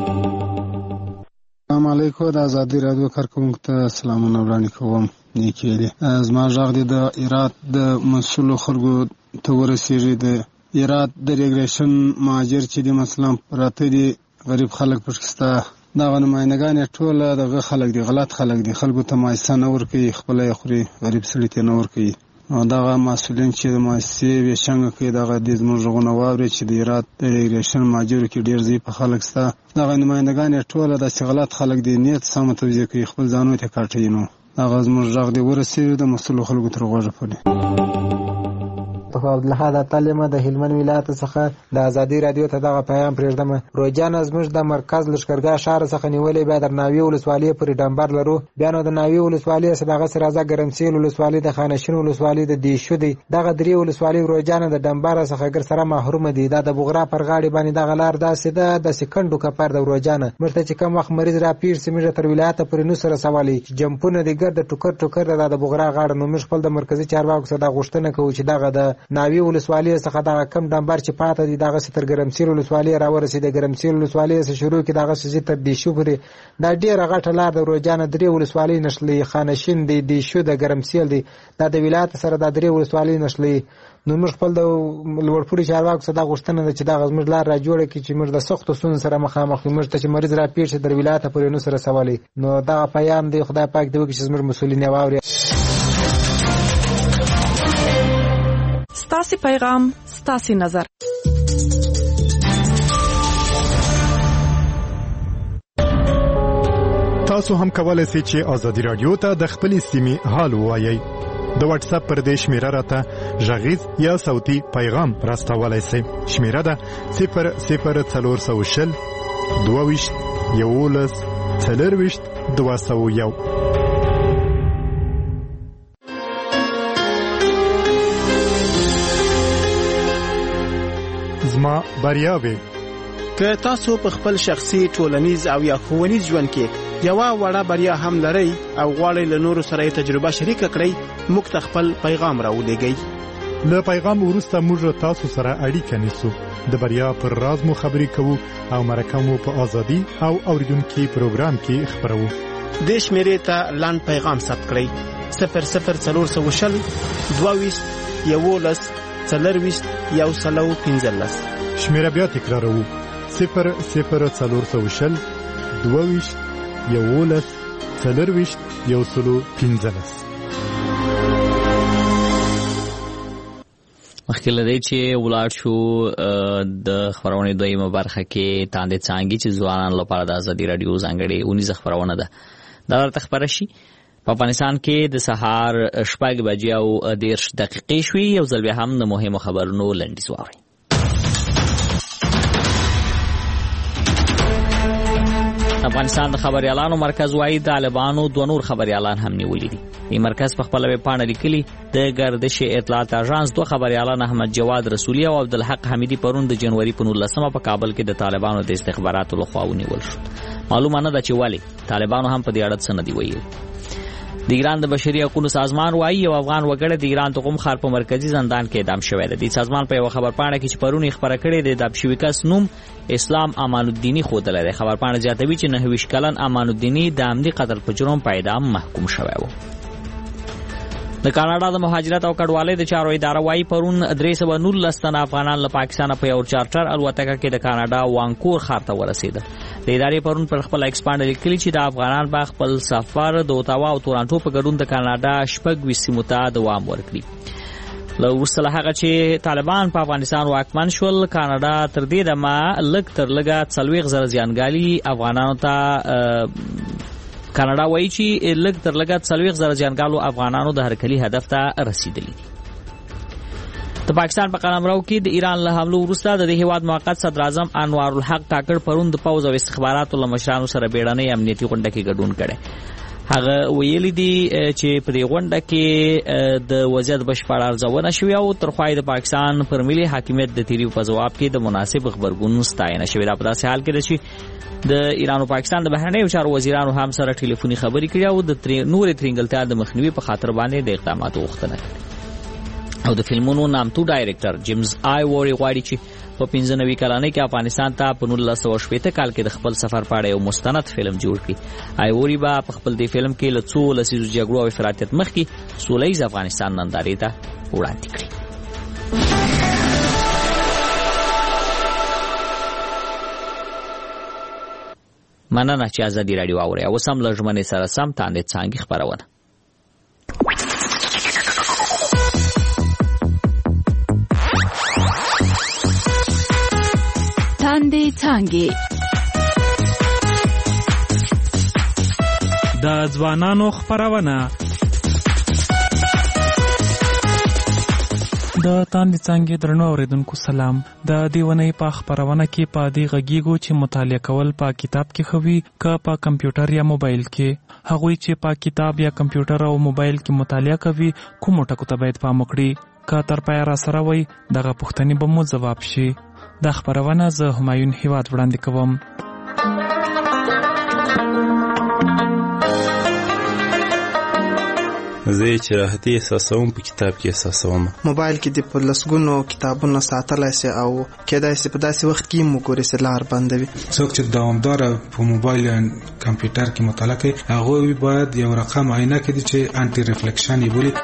السلام علیکم. د ازادي راډیو کارکوونکو ته سلامونه وړاندې کوم. نیکې دي. زما غږ دی د هرات د مسؤلو خلکو ته ورسېږي. د هرات د ریګریشن مهاجر چې دي مثلا پراته دي، غریب خلک پکې شته، دغه نمایندګان یې ټوله دغه خلک دي، غلط خلک دي، خلکو ته مایسه نه ورکوي، خپله یې خوري، غریب سړي ته نه ورکوي. او دغه مسؤلین چې د مؤسسې ویشنګه کوي دغه دې زموږ غږونه واوري چې د هرات د ریګریشن مهاجرو کې ډېر ضعیفه خلک شته. دغه نمایندګان یې ټوله داسې غلط خلک دي، نیت سمه توضیح کوي، خپل ځانونو ته کاټوي. نو هغه زموږ غږ دی ورسېږي د مسؤلو خلکو تر غوږه پورې. عبدالله د تعلیمه د هلمند ولایت څخه د ازادي رادیو ته دغه پیغام پرېږدم. روجانه زموږ د مرکز لښکرګاه ښار څخه نیولې بیا د ناوې ولسوالۍ پورې ډمبر لرو. بیا نو د ناوې ولسوالۍ څخه دغسې راځه ګرمسیل ولسوالۍ، د خانشین ولسوالۍ، د دیشو دی. دغه درې ولسوالۍ روجانه د ډمبر څخه ګر سره محرومه دي. دا د بغرا پر غاړې باندې دغه لار داسې ده د سکندو کپر د روجانه. موږ ته چې کوم وخت مریض راپیر سي موږ تر ولایت پورې نو سره سوالي جمپونه دي ګر د ټوکر ټوکر د بغرا غاړه. نو موږ خپل د مرکزي چارواکو سره غوښتنه کوو چې دغه د ناوې ولسوالۍ څخه دا کم ډمبر چې پاته دي دغه ستر ګرمسیر ولسوالۍ راورسېده. ګرمسیر ولسوالۍ څخه شروع کې دغه سې تر دیشو پورې دا ډېره غټه لار د روجانه درې ولسوالۍ نښلي. خانشین دی، دیشو د ګرمسیر دی، دا د ولایت سره دا درې ولسوالۍ نښلي. نو موږ خپل د لوړپوړي چارواکو څخه دا غوښتنه ده چې دغه زموږ لار را جوړه کړي چې موږ د سختو ستونزو سره مخامخ یو. موږ ته چې مریض راپېښ شي در ولایت پورې نو سره سوالي. نو دغه پیام دی خدای پاک دې وکړي چې زموږ مسؤلین یې واوري. ستاسې پیغام ستاسې نظر. تاسو هم کولای شئ چې آزادي رادیو ته د خپلې سیمې حال ووایئ. د واتس اپ پر دې شمیره راته غږیز یا صوتي پیغام راستولای شئ. شمیره ده صفر صفر څلور سوه شل دوه ویشت یولس څلرویشت دوه سوه یو. زما بریاوې. که تاسو په خپل شخصي، ټولنیز او یا ښوونیز ژوند کې یوه وړه بریا هم لرئ او غواړئ له نورو سره یې تجربه شریکه کړئ، موږ ته خپل پیغام راولېږئ. له پیغام وروسته موږ تاسو سره اړیکه نیسو، د بریا پر راز مو خبرې کوو او مرکه مو په ازادي او اوریدونکي پروګرام کې خبرو. دې شمیرې ته لنډ پیغام ثبت کړئ: صفر صفر څلور سوه شل دوه ویشت یولس څلرویشت یو سلو پنځلس. شمیره بیا تکراروو: صفر صفر څلور سوه شل دوه ویشت یوولس څلرویشت یو سلو پنځلس. مخکې له دې چې ولاړ شو د خپرونې دویمه برخه کې تاندې څانګې چې ځوانانو لپاره د ازادي راډیو ځانګړې اونیزه خپرونه ده دا درته خپره شي. په افغانستان کې د سهار شپږ بجې او دېرش دقیقې شوې. یو ځل بیا هم د مهمو خبرونو لنډیز واورئ. افغانستان د خبريالانو مرکز وايي طالبانو دوه نور خبريالان هم نیولي دي. د مرکز په خپل ویب پاڼه لیکلي د گردش اطلاعات اژانس دوه خبريالان احمد جواد رسولي او عبدالحق حمیدي پرون د جنوري په نولسمه په کابل کې د طالبانو د استخباراتو لخوا ونیول شو. معلومه نه ده چې ولې طالبانو هم په دې اړه څه نه دی ویلي. د ایران د بشري حقوقو سازمان وايي یو افغان وګړی د ایران توغم ښار په مرکزی زندان کې اعدام شوی دی. د سازمان په یو خبرپاڼه کې چې پرون خبره کړې ده د اعدام شوی کس نوم اسلام امان الدینی ښودلی دی. خبرپاڼه زیاتوي چې نهه ویشت کلن امان الدینی د عمدي قتل په جرم په اعدام محکوم شوی و. د کاناډا د مهاجرت او کډوالۍ د چارو اداره وايي پرون درې سوه نولس تنه افغانان له پاکستانه په یو چارټر الوتکه کې د کاناډا وانکور ښار ته ورسېدل. د ادارې پرون پر خپل ایکسپانډ لیکلي چې د افغانان به خپل سفر د اوتاوا او تورانټو په ګډون د کاناډا شپږ ویشت سیمو ته دوام ورکړي. له وروسته له هغه چې طالبان په افغانستان واکمن شول کاناډا تر دې دمه لږ تر لږه څلوېښت زره زیانګالي افغانانو ته کاناډا وایي چې لږ تر لږه څلوېښت زره زیانګالو افغانانو د هرکلي هدف ته رسیدلي دي. د پاکستان په قلمرو کې د ایران له حملو وروسته د دې هیواد موقت صدر اعظم انوار الحق کاکړ پرون د پوځ او استخباراتو له مشرانو سره بیړنۍ امنیتي غونډه کې ګډون کړی. هغه ویلي دي چې په دې غونډه کې د وضعیت بشپړ ارزونه شوې او تر خوا د پاکستان پر ملي حاکمیت د تیریو په ځواب کې د مناسب خبرګون ستاینه شوې ده. په داسې حال کې ده چې د ایران او پاکستان د بهرنیو چارو وزیرانو هم سره ټلیفوني خبرې کړې او د نورې ترینګلتیا د مخنیوي په خاطر باندې د اقداماتو غوښتنه کړې. او د فلمونو نامتو ډایرکټر جیمز آی ووري غواړي چې په پنځه نوي کلنۍ کې افغانستان ته په نولس سوه شپېته کال کې د خپل سفر په اړه یو مستند فلم جوړ کړي. آی ووري به په خپل دې فلم کې له څو لسیزو جګړو او افراطیت مخکې سوله ییز افغانستان نندارې ته وړاندې کړي. مننه چې ازادي راډیو اورئ. اوس هم له ژمنې سره سم تاندې څانګې خپرونه. تاندې څانګې د ځوانانو خپرونه. د تاندې څانګې درنو اوریدونکو سلام. د دې ونې په خپرونه کې په دې غږیږو چې مطالعه کول په کتاب کې خوي که په کمپیوټر یا موبایل کې. هغوی چې په کتاب یا کمپیوټر او موبایل کې مطالعه کوي کومو ټکو ته باید پام وکړي؟ که تر پایه را سره وي دغه پوښتنې به مو ځواب شي. دا خپرونه زه همایون هیواد وړاندې کوم. زه چې راحتي احساسوم په کتاب کې احساسوم. موبایل کې د په لسګونو کتابونو ساتلای شي او کېدای شي په داسې وخت کې مو ګوري چې لار بندوي. څوک چې دوامداره په موبایل یا کمپیوټر کې مطالعه کوي هغه باید یو رقم عینه کړي چې انټي ریفلیکشن یې بولي.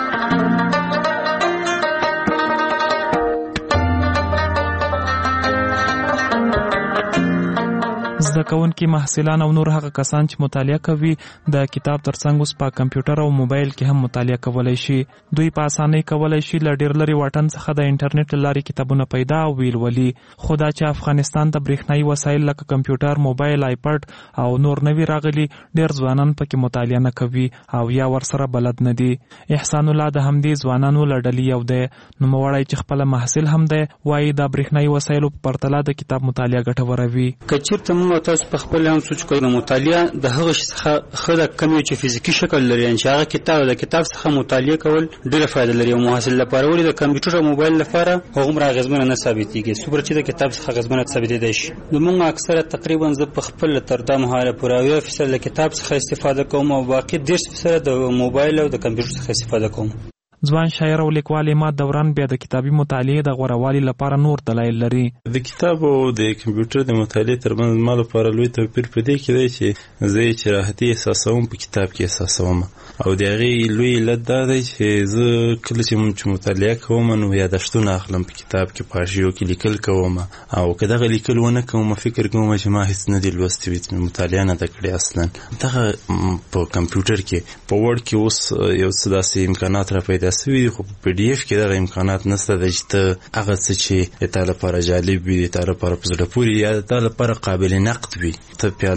زده کوونکي محصلان او نور هغه کسان چې مطالعه کوي د کتاب ترڅنګ اوس په کمپیوټر او موبایل کې هم مطالعه کولای شي. دوی په اسانۍ کولای شي له ډېر لرې واټن څخه د انټرنیټ له لارې کتابونه پیدا او ویلولي. خو دا چې افغانستان ته برېښنایي وسایل لکه کمپیوټر، موبایل، آیپډ او نور نوي راغلي ډېر ځوانان پکې مطالعه نه کوي او یا ورسره بلد نه دي. احسان الله د همدې ځوانانو له ډلې یو دی. نوموړی چې خپله محصل هم دی وایي د برېښنایي وسایلو په پرتله د کتاب مطالعه ګټوره وي. که چېرته موږ تاسو په خپل هم سوچ کوئ نو مطالعه د هغه شي څخه ښه ده کم یو چې فزیکي شکل لري، یعنې چې هغه کتاب د کتاب څخه مطالعه کول ډېره فایده لري. او محصل لپاره ولې د کمپیوټر او موبایل لپاره هغومره اغېزمنه نه ثابتېږي څومره چې د کتاب څخه اغېزمنه ثابتېدی شي. نو موږ اکثره تقریبا زه په خپل تر دا مهاله پورې اویا فیصد له کتاب څخه استفاده کوم او باقي دېرش فیصد د موبایل او د کمپیوټر څخه استفاده کوم. ځوان شاعر او لیکوال عماد دوران بیا د کتابي مطالعې د غوره لپاره نور دلایل لري. د کتاب او د کمپیوټر د مطالعې ترمنځ ما لپاره لوی توپیر په دې کې دی چې زه چې راحتي احساسوم په کتاب کې احساسوم. او د هغې لوی علت دا دی چې زه کله چې مطالعه کوم نو یادښتونه اخلم په کتاب کې په حاشیو کې لیکل کوم او که دغه لیکل ونه کوم فکر کوم چې ما هیڅ نه دي لوستي وي مطالعه نه ده کړې اصلا. دغه په کمپیوټر کې په وړ کې اوس یو څه داسې امکانات را پیدا سوي دي خو په پی ډي اف کې دغه امکانات نشته دی چې ته هغه څه چې د تا لپاره جالب وي د تا لپاره په زړه پورې یا د تا لپاره قابل نقد وي ته پې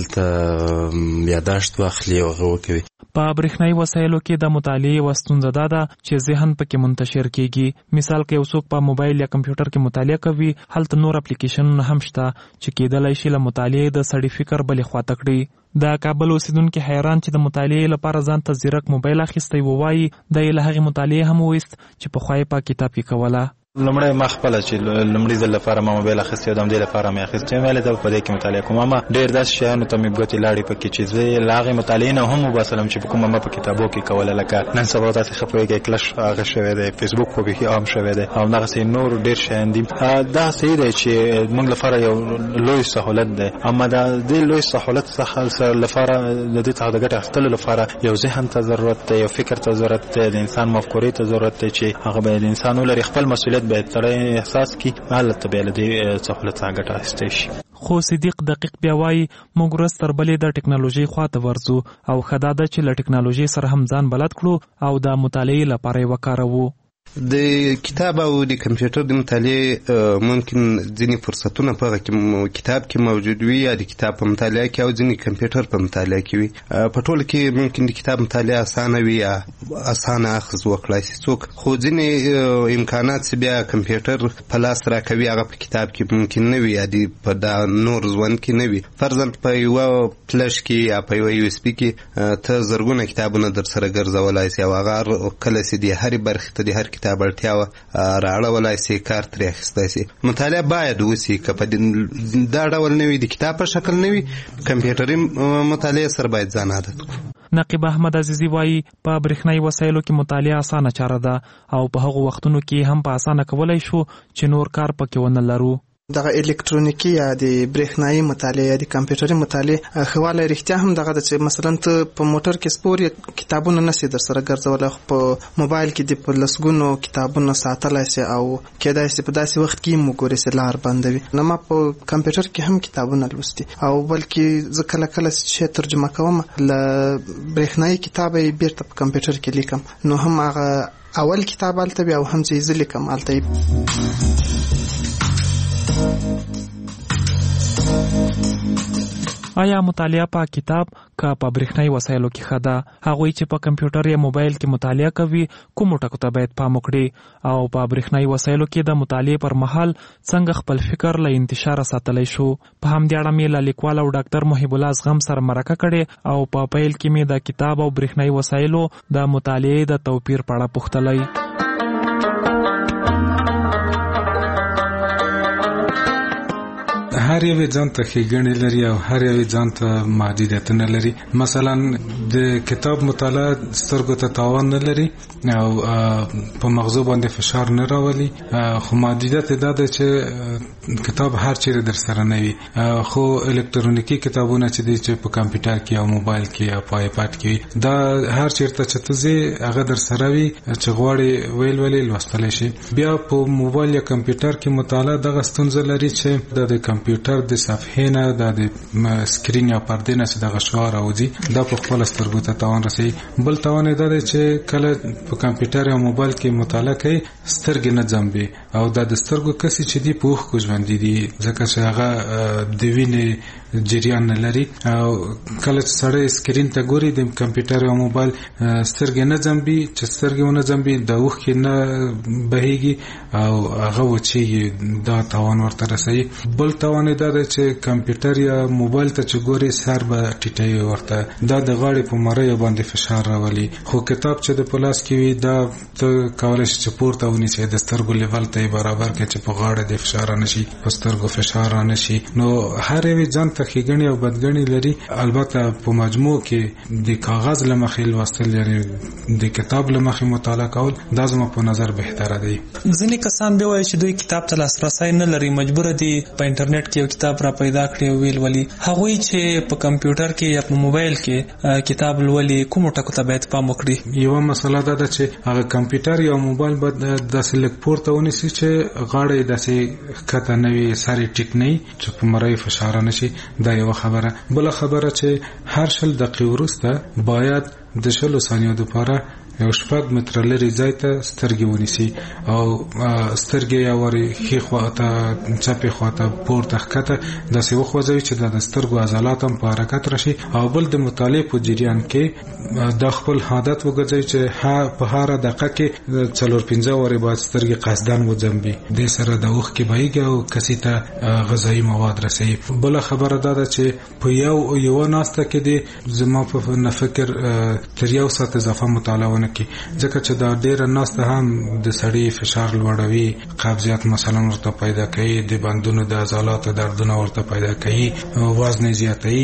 هلته یاداشت واخلي او هغه وکوي. په برېښنایي وسایلو کې د مطالعې یوه ستونزه دا ده چې ذهن پکې منتشر کیږي. مثال که یو څوک په موبایل یا کمپیوټر کې مطالعه کوي هلته نور اپلیکیشنونه هم شته چې کیدلی شي له مطالعې د سړي فکر بلې خواته کړي. د کابل اوسیدونکي حیران چې د مطالعې لپاره ځان ته ځیرک موبایل اخیستی ووایي د یې له هغې مطالعې هم وویست چې پخوا یې په کتاب کې کوله. لمړی ما خپله چې لمړي ځل لپاره ما موبایل اخیستی و د همدې لپاره مې اخیستی ویل زه په دې کې مطالعه کوم. اما ډېر داسې شیانو ته مې ګوتې لاړې پکې چې زه یې له هغې مطالعې نه هم وباسلم چې په کومه ما په کتابو کې کوله. لکه نن سبا تاسې ښه پوهېږئ کلش هغه شوی دی فیسبوک په بیخي عام شوی دی او همدغسې نور ډېر شیان دي. دا صحیح دی چې موږ لپاره یو لوی سهولت دی اما د دې لوی سهولت څخه لپاره د دې څخه د ګټې اخیستلو لپاره یو ذهن ته ضرورت دی یو فکر ته ضرورت دی د انسان مفکورې ته ضرورت دی چې هغه باید انسان ولري خپل مسؤلیت باید سړی احساس کی حالت بیا له دې څخه څنګه ګټه اخیستی شي. خو صدیق دقیق بیا وایي موږ ورځ تر بلې د ټکنالوژۍ خواته ورځو او ښه دا ده چې له ټکنالوژۍ سره هم ځان بلد کړو او د مطالعې لپاره یې وکاروو. د کتاب او د کمپیوټر د مطالعې ممکن ځینې فرصتونه په هغه کتاب کې موجود وي یا د کتاب په مطالعه کې او ځینې کمپیوټر په مطالعه کې وي. په ټوله کې ممکن د کتاب مطالعه اسانه وي یا اسانه اخذ وکړای شي څوک خو ځینې امکانات چې بیا کمپیوټر په لاس راکوي هغه په کتاب کې ممکن نه وي یا د په دا نور ژوند کې نه وي. فرضاً په یوه فلش کې یا په یوه یو اس پي کې ته زرګونه کتابونه در سره ګرځولی شي او هغه کله چې د هرې برخې ته د هر کتاب اړتیا راړولای شي کار ترې اخیستی شي. مطالعه باید وشي که په دا ډول نه وي د کتاب په شکل نه وي کمپیوټري مطالعه سره باید ځان عادت کړو. نقیب احمد عزیزي وایي په برېښنایي وسایلو کې مطالعه اسانه چاره ده او په هغو وختونو کې هم په اسانه کولی شو چې نور کار پکې ونه لرو. دغه الکترونیکی یا د برېښنایي مطالعه یا د کمپیوټري مطالعه خواله رښتیا هم دغه د چې مثلا ته په موټر کې سپور کتابونه نشي در سره ګرځولی خو په موبایل کې د په لسګونو کتابونه ساتلی شي او کیدای شي په داسې وخت کې هم وګورې چې لار بنده وي. نو ما په کمپیوټر کې هم کتابونه لوستي او بلکې زه کله کله چې ترجمه کوم له برېښنایي کتابه یې بیرته په کمپیوټر کې لیکم نو هم هغه اول کتاب هلته وي او هم چې زه لیکم هلته. آیا مطالعه په کتاب که په برېښنایي وسایلو کې ښه ده؟ هغوی چې په کمپیوټر یا موبایل کې مطالعه کوي کومو ټکو ته باید پام وکړي او په برېښنایي وسایلو کې د مطالعې پر مهال څنګه خپل فکر له انتشاره ساتلی شو؟ په همدې اړه مې له لیکوال او ډاکټر محب الله زغم سره مرکه کړې او په پیل کې مې د کتاب او برېښنایي وسایلو د مطالعې د توپیر په اړه پوښتلی. هر یو ځان ته ښېګڼې لري او هر یو ځان ته محدودیتونه لري. مثلا د کتاب مطالعه سترګو ته تاوان نه لري او په مغزو باندې فشار نه راولي خو محدودیت دا ده چې کتاب هر چیرې در سره نه وي خو الکترونیکی کتابونه چې دي چې په کمپیوټر کې او موبایل کې یا په آیپاد کې دا هر چیرته چې ته ځې هغه در سره وي چې غواړې ویل ولې لوستلی شي. بیا په موبایل یا کمپیوټر کې مطالعه دغه ستونزه لري چې د کمپیوټر د صفحې نه د سکرین یا پردې نه چې دغه شعاع راوځي دا په خپله سترګو ته تاوان رسوي. بل تاوان یې دا دی چې کله په کمپیوټر یا موبایل کې مطالعه کوي سترګې نه ځمبي او دا د سترګو کسي چې دي په اوښکو ژوندي دي ځکه چې هغه د وینې جریان نه لري او کله چې سړی سکرین ته ګوري د کمپیوټر یا موبایل سترګې نه ځمبي چې سترګې ونه ځمبي د اوښکې نه بهیږي او هغه وچېږي دا تاوان ورته رسوي. بل تاوان دا ده چې کمپیوټر یا موبایل ته چې ګوري سر به ټیټوي ورته دا د غاړې په مریو باندې فشار راولي خو کتاب چې د په لاس کې وي دا ته کولی شي چې پورته ونیسي د سترګو لیول ته یې برابر کړي چې په غاړه دې فشار رانشي په سترګو فشار رانشي. نو هر یو ځان ته ته ښېګڼې او بدګڼې لري. البته په مجموع کې د کاغذ له مخې لوستل یعنی د کتاب له مخې مطالعه کول دا زما په نظر بهتره دی. ځینې کسان بیا وایي چې دوی کتاب ته لاسرسی نه لري، مجبور دي په انټرنیټ کې یو کتاب را پیدا کړي او ویل ولي. هغوی چې په کمپیوټر کې یا په موبایل کې کتاب لولي کومو ټکو ته باید پام وکړي؟ یوه مسله دا ده چې هغه کمپیوټر یا موبایل باید داسې لږ پورته ونیسي چې غاړه یې داسې ښکته نه وي، سر یې ټیټ نه وي چې په مری فشار نه شي. دا یوه خبره. بله خبره چې هر شل دقیقې وروسته باید د شلو ثانیو دپاره یو شپږ متره لرې ځای ته سترګې ونیسي او سترګې یا ورې ښي خواته چپې خواته پورته ښکته داسې وخوځوي چې د سترګو عضلات هم په حرکت راشي. او بل د مطالعې په جریان کې دا خپل عادت وګرځوي چې په هره دقیقه کې څلور پنځه وارې باید سترګې قصدن وځمبي. دې سره د اوښکې بهیږي او کسي ته غذایي مواد رسوي. بله خبره دا ده چې په یو یوه ناسته کې دی زما په نه فکر تر یو ساعت اضافه مطالعه ونه کی، ځکه چې دا ډیره ناسته هم د سړي فشار لوړوي، قبضیت مثلا ورته پیدا کوي، د بندونو د عضلاتو دردونه ورته پیدا کوي، وزن زیاتوي،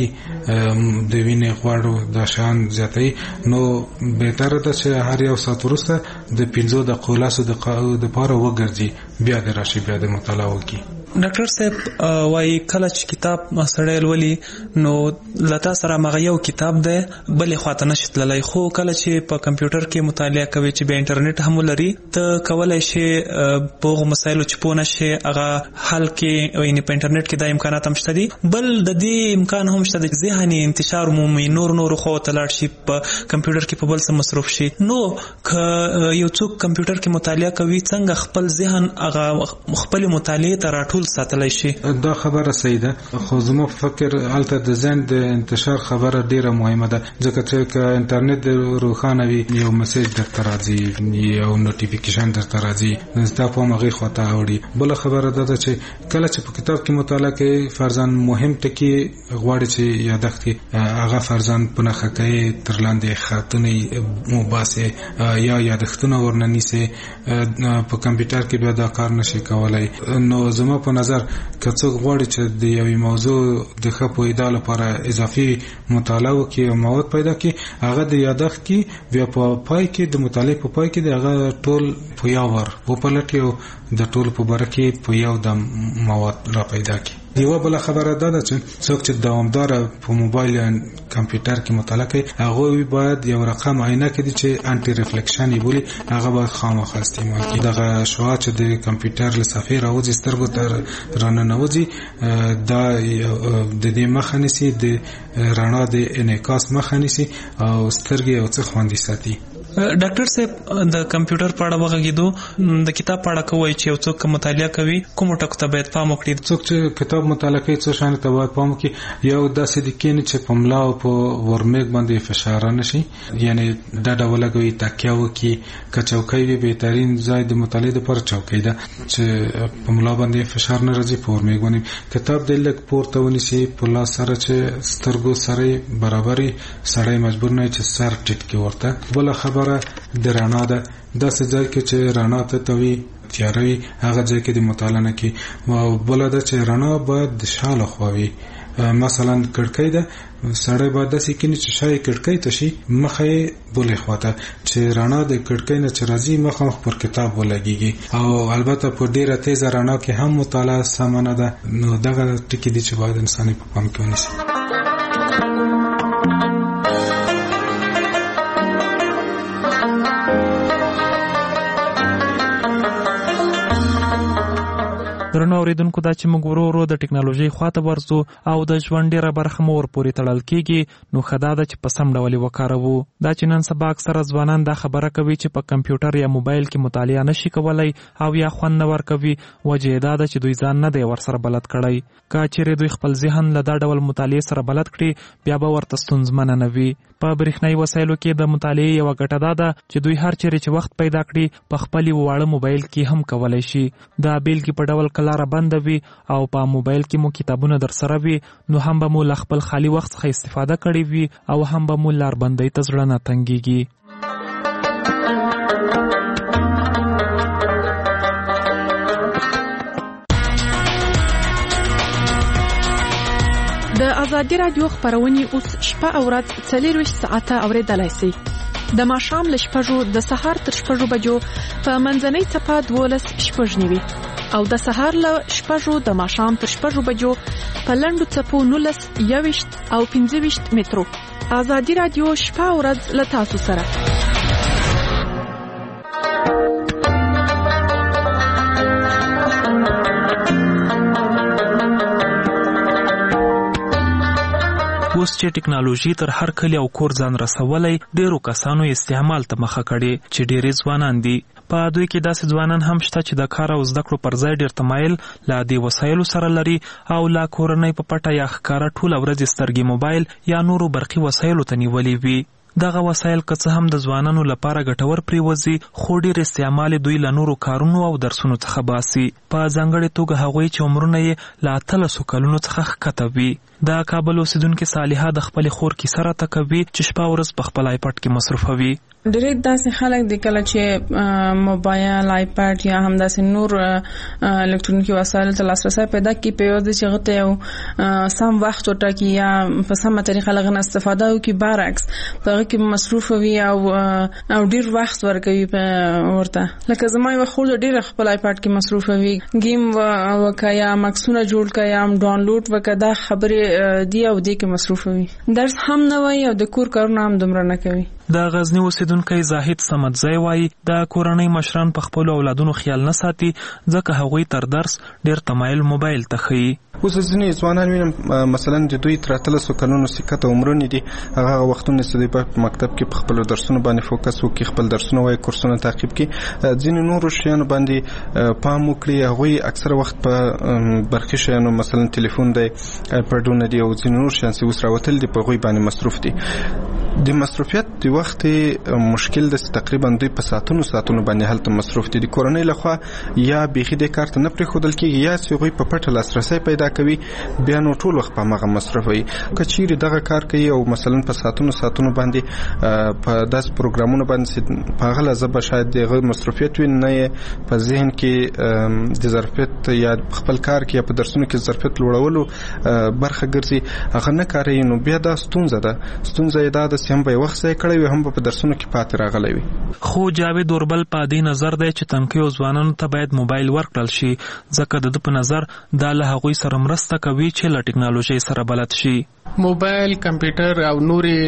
د وینې غوړو د شان زیاتوي. نو بهتره ده چې هر یو ساعت وروسته د پنځو دقیقو لسو دقیقو دپاره وګرځي، بیا د راشي بیا د مطالعه وکړي. ډاکټر صاحب وایي کله چې کتاب سړی لولي نو لتا سره مغه یو کتاب دی بلې خواته نشي تللی، خو کله چې په کمپیوټر کې مطالعه کوي چې بیا انټرنیټ هم ولري ته کولی شي په هغو مسایلو چې پوه نشي هغه حل کې، یعنې په انټرنیټ کې دا امکانات هم شته دي. بل د دې امکان هم شته چې ذهني انتشار مومي، نور نورو خواو ته لاړ شي، په کمپیوټر کې په بل څه مصروف شي. نو که یو څوک کمپیوټر کې مطالعه کوي څنګه خپل ذهن هغه خپل مطالعې ته راټول ساتلی شي؟ دا خبره صحیح ده، خو زما په فکر هلته د ذهن د انتشار خبره ډیره مهمه ده، ځکه چې که انټرنیټ روښانه وي یو میسج درته راځي، یو نوټیفیکیشن درته راځي، ستا پام هغې خواته اوړي. بله خبره دا ده چې کله چې په کتاب کې مطالعه کوي فرضاً مهم ټکي غواړي چې یادښت کړي، هغه فرضاً په نښه کوي، تر لاندې خطونه وباسي یا یادښتونه ورنه نیسي. په کمپیوټر کې بیا دا کار نشي کولی. نو زما په نظر که څوک غواړي چې د یوې موضوع د ښه پوهېدا لپاره اضافي مطالعه وکړي او مواد پیدا کړي، هغه د یادښت کې بیا په پای کې د مطالعې په پای کې د هغه ټول په یو ور وپلټي او د ټول په باره کې په یو دم مواد را پیدا کړي. یوه بله خبره دا ده چې څوک چې دوامداره په موبایل یا کمپیوټر کې مطالعه کوي هغوی باید یو رقم عینه کړي چې انټي ریفلیکشن یې بولي، هغه باید خامخا استعمال کړي. دغه شعاع چې د کمپیوټر له صفحې راوځي سترګو ته راننوځي، دا د دې مخه نیسي، د رڼا د انعکاس مخه نیسي او سترګې یو څه خوندي ساتي. ډاکټر صاحب د کمپیوټر په اړه وغږېدو، د کتاب په اړه کوئ چې یو څوک مطالعه کوي کومو ټکو ته باید پام وکړي؟ څوک چې کتاب مطالعه کوي څو شیانو ته باید پام وکړي. یو داسې د کښېني چې په ملا او په ورمیږ باندې فشار نه شي، یعنې ډډه ولګوي، تکیه وکړي. که چوکۍ وي بهترین ځای د مطالعې دپاره چوکۍ ده چې په ملا باندې فشار نه راځي، په ورمیږ باندې. کتاب دې لږ پورته ونیسي په لاس سره چې سترګو سره برابري، سړی مجبور نه وي چې سر ټیټ کړي ورته. بله خبره د رڼا ده، داسې ځای کې چې رڼا ته توي تیاره وي هغه ځای کې د مطالعه نه کوي. او بله ده چې رڼا باید د شا له خوا وي، مثلا کړکۍ ده، سړی باید داسې کیني چې شا یې کړکۍ ته شي، مخه یې بلې خواته، چې رڼا د کړکۍ نه چې راځي مخامخ پر کتاب ولګېږي. او البته په ډیره تیزه رڼا کې هم مطالعه سمه نه ده. نو دغه ټکي دي چې باید انسان په پام کې ونیسي. درنو اوریدونکو، دا چې موږ ورو ورو د ټکنالوژۍ خواته ورځو او د ژوند ډیره برخه مو ورپورې تړل کیږي، نو ښه دا ده چې په سم ډول یې وکاروو. دا چې نن سبا اکثره ځوانان دا خبره کوي چې په کمپیوټر یا موبایل کې مطالعه نشي کولی او یا خوند نه ورکوي، وجه یې دا ده چې دوی ځان نه دی ورسره بلد کړی. که چیرې دوی خپل ذهن له دا ډول مطالعې سره بلد کړي بیا به ورته ستونزمنه نه وي. په برېښنایي وسایلو کې د مطالعې یوه ګټه دا ده چې دوی هر چیرې چې وخت پیدا کړي په خپل واړه موبایل کې هم کولی شي. دا بیلګې په ډول که لاره بنده وي او په موبایل کې مو کتابونه در سره وي، نو هم به مو له خپل خالي وخت څخه استفاده کړې وي او هم به مو لاربندۍ ته زړه نه تنګېږي. د ازادي رادیو خبرونه اوس شپه او ورځ څلورویشت ساعته اوریدلای شئ. د ماښام له شپږو د سهار تر شپږو بجو په منځنۍ څپه دولس شپږ نیوي او د سهار له شپږو د ماښام تر شپږو بجو په لنډو څپو نولس یوویشت او پنځه ویشت مترو. ازادي رادیو شپه او ورځ له تاسو سره. اوس چې ټکنالوژي تر هر کلی او کور ځان رسولای، ډیرو کسانو استعمال ته مخه کړي چې ډیری ځوانان دي. په دوی کې داسې ځوانان هم شته چې د کار او زده کړو پر ځای ډیر تمایل لا دې وسایلو سره لري او لا کورنۍ په پټه یا ښکاره ټوله ورځ سترګې موبایل یا نورو برقي وسایلو ته نیولې وي. دغه وسایل که څه هم د ځوانانو لپاره ګټور پریوزي، خو ډیر استعمال دوی له نورو کارونو او درسونو څخه باسي. په ځانګړې توګه هغوی چې عمرونه یې له اتلسو کلونو څخه ښکته وي. د کابل اوسیدونکې صالحه د خپلې خور کیسه راته کوي چې شپه ورځ په خپل آیپډ کې مصروفوي. ډېر داسې خلک دي کله چې موبایل، آیپډ یا هم داسې نور الکترونیکي وسایل ته لاسرسی پیدا کړي، په یوه ځای چې هغه ته یو سم وخت وټاکي یا په سمه طریقه له هغه نه استفاده وکړي، برعکس په هغه کې مصروفه وي او او ډېر وخت ورکوي ورته. لکه زما یوه خور ډېره خپل آیپډ کې مصروفه وي، گیم وکړه یا مکسونه جوړ کړه یا هم ډاونلوډ وکړه، دا خبرې دی او دې کې مصروفه وي. درس هم نه وایي او د کور کارونه هم دومره نه کوي. د غزنی اوسیدونکی زاهد صمدزی وایي د کورنۍ مشران په خپل اولادونو خیال نه ساتي، ځکه هغوی تر درس ډیر تمایل موبایل ته ښیي. اوس ځینې ځوانان وینم مثلا د دوی تر اتلسو کلونو سکته عمرونه دي، هغه وختونه چې دوی په مکتب کې په خپل درسونو باندې فوکس وکړي، خپل درسونه وایي، کورسونه تعقیب کړي، ځینې نورو شیانو باندې پام وکړي. هغوی اکثره وخت په برقي شیانو مثلا تلیفون دی، آیپډونه دي او ځینې نور شیان چې اوس راوتل دي په هغوی باندې مصروف دي. د مصروفیت د وخت مشکل د تقریبا دوی په ساعتونو ساعتونو باندې هلته مصروف دي. د کورنۍ لخوا یا بیخي د کار ته نه پرېښودل کېږي یا چې هغوی په پټه لاسرسی پیدا کوي، بیا نو ټول وخت په هماغه مصروف وي. که چیرې دغه کار کوي او مثلا په ساعتونو ساعتونو باندې په داسې پروګرامونو باندې په هغه لحظه به شاید دغه مصروفیت وي، نه یې په ذهن کې د ظرفیت یا خپل کار کې یا په درسونو کې ظرفیت لوړولو برخه ګرځي، هغه نه کاروي، نو بیا دا ستونزه ده. ستونزه یې دا ده چې هم به یې وخت ضایع کړی وي، هم به په درسونو کې پاتې راغلی وي. خو جاوید اوربل په دې نظر دی چې تنکیو ځوانانو ته باید موبایل ورکړل شي، ځکه د ده په نظر دا له هغوی سره مرسته کوي چې له ټکنالوژۍ سره بلد شي. موبایل، کمپیوټر او نورې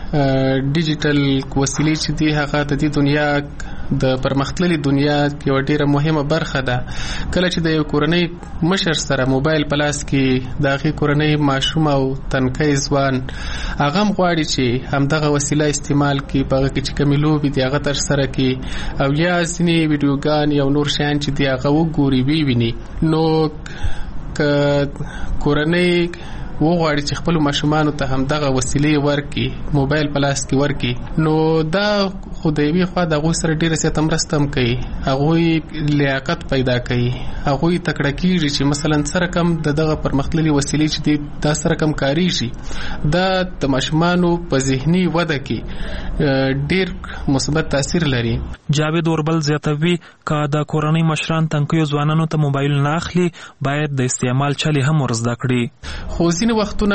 ډیجیټل وسیلې چې دي هغه د دې دنیا د پرمختللې دنیا یو ډیره مهمه برخه ده. کله چې د یو کورنۍ مشر سره موبایل په لاس کې د هغې کورنۍ ماشوم او تنکی ځوان هغه هم غواړي چې همدغه وسیله استعمال کړي، په هغه کې چې کومې لوبې دي هغه ترسره کړي او یا ځینې ویډیوګانې او نور شیان چې دي هغه وګوري وویني. نو که کورنۍ وغواړي چې خپل ماشومانو ته هم دغه وسیلې ورکړي، موبایل په لاس کې ورکړي، نو دا خو د یوې خوا د هغوی سره ډېره زیاته مرسته هم کوي، هغوی لیاقت پیدا کوي، هغوی تکړه کېږي چې مثلا څه رقم د دغه پرمختللې وسیلې چې دي دا څه رقم کارېږي. دا د ماشومانو په ذهني وده کې ډېر مثبت تاثیر لري. جاوید اوربل زیاتوي که د کورنۍ مشران تنکیو ځوانانو ته موبایل نه اخلي، باید د استعمال چلې هم ور زده کړي. خو ځینې وختونه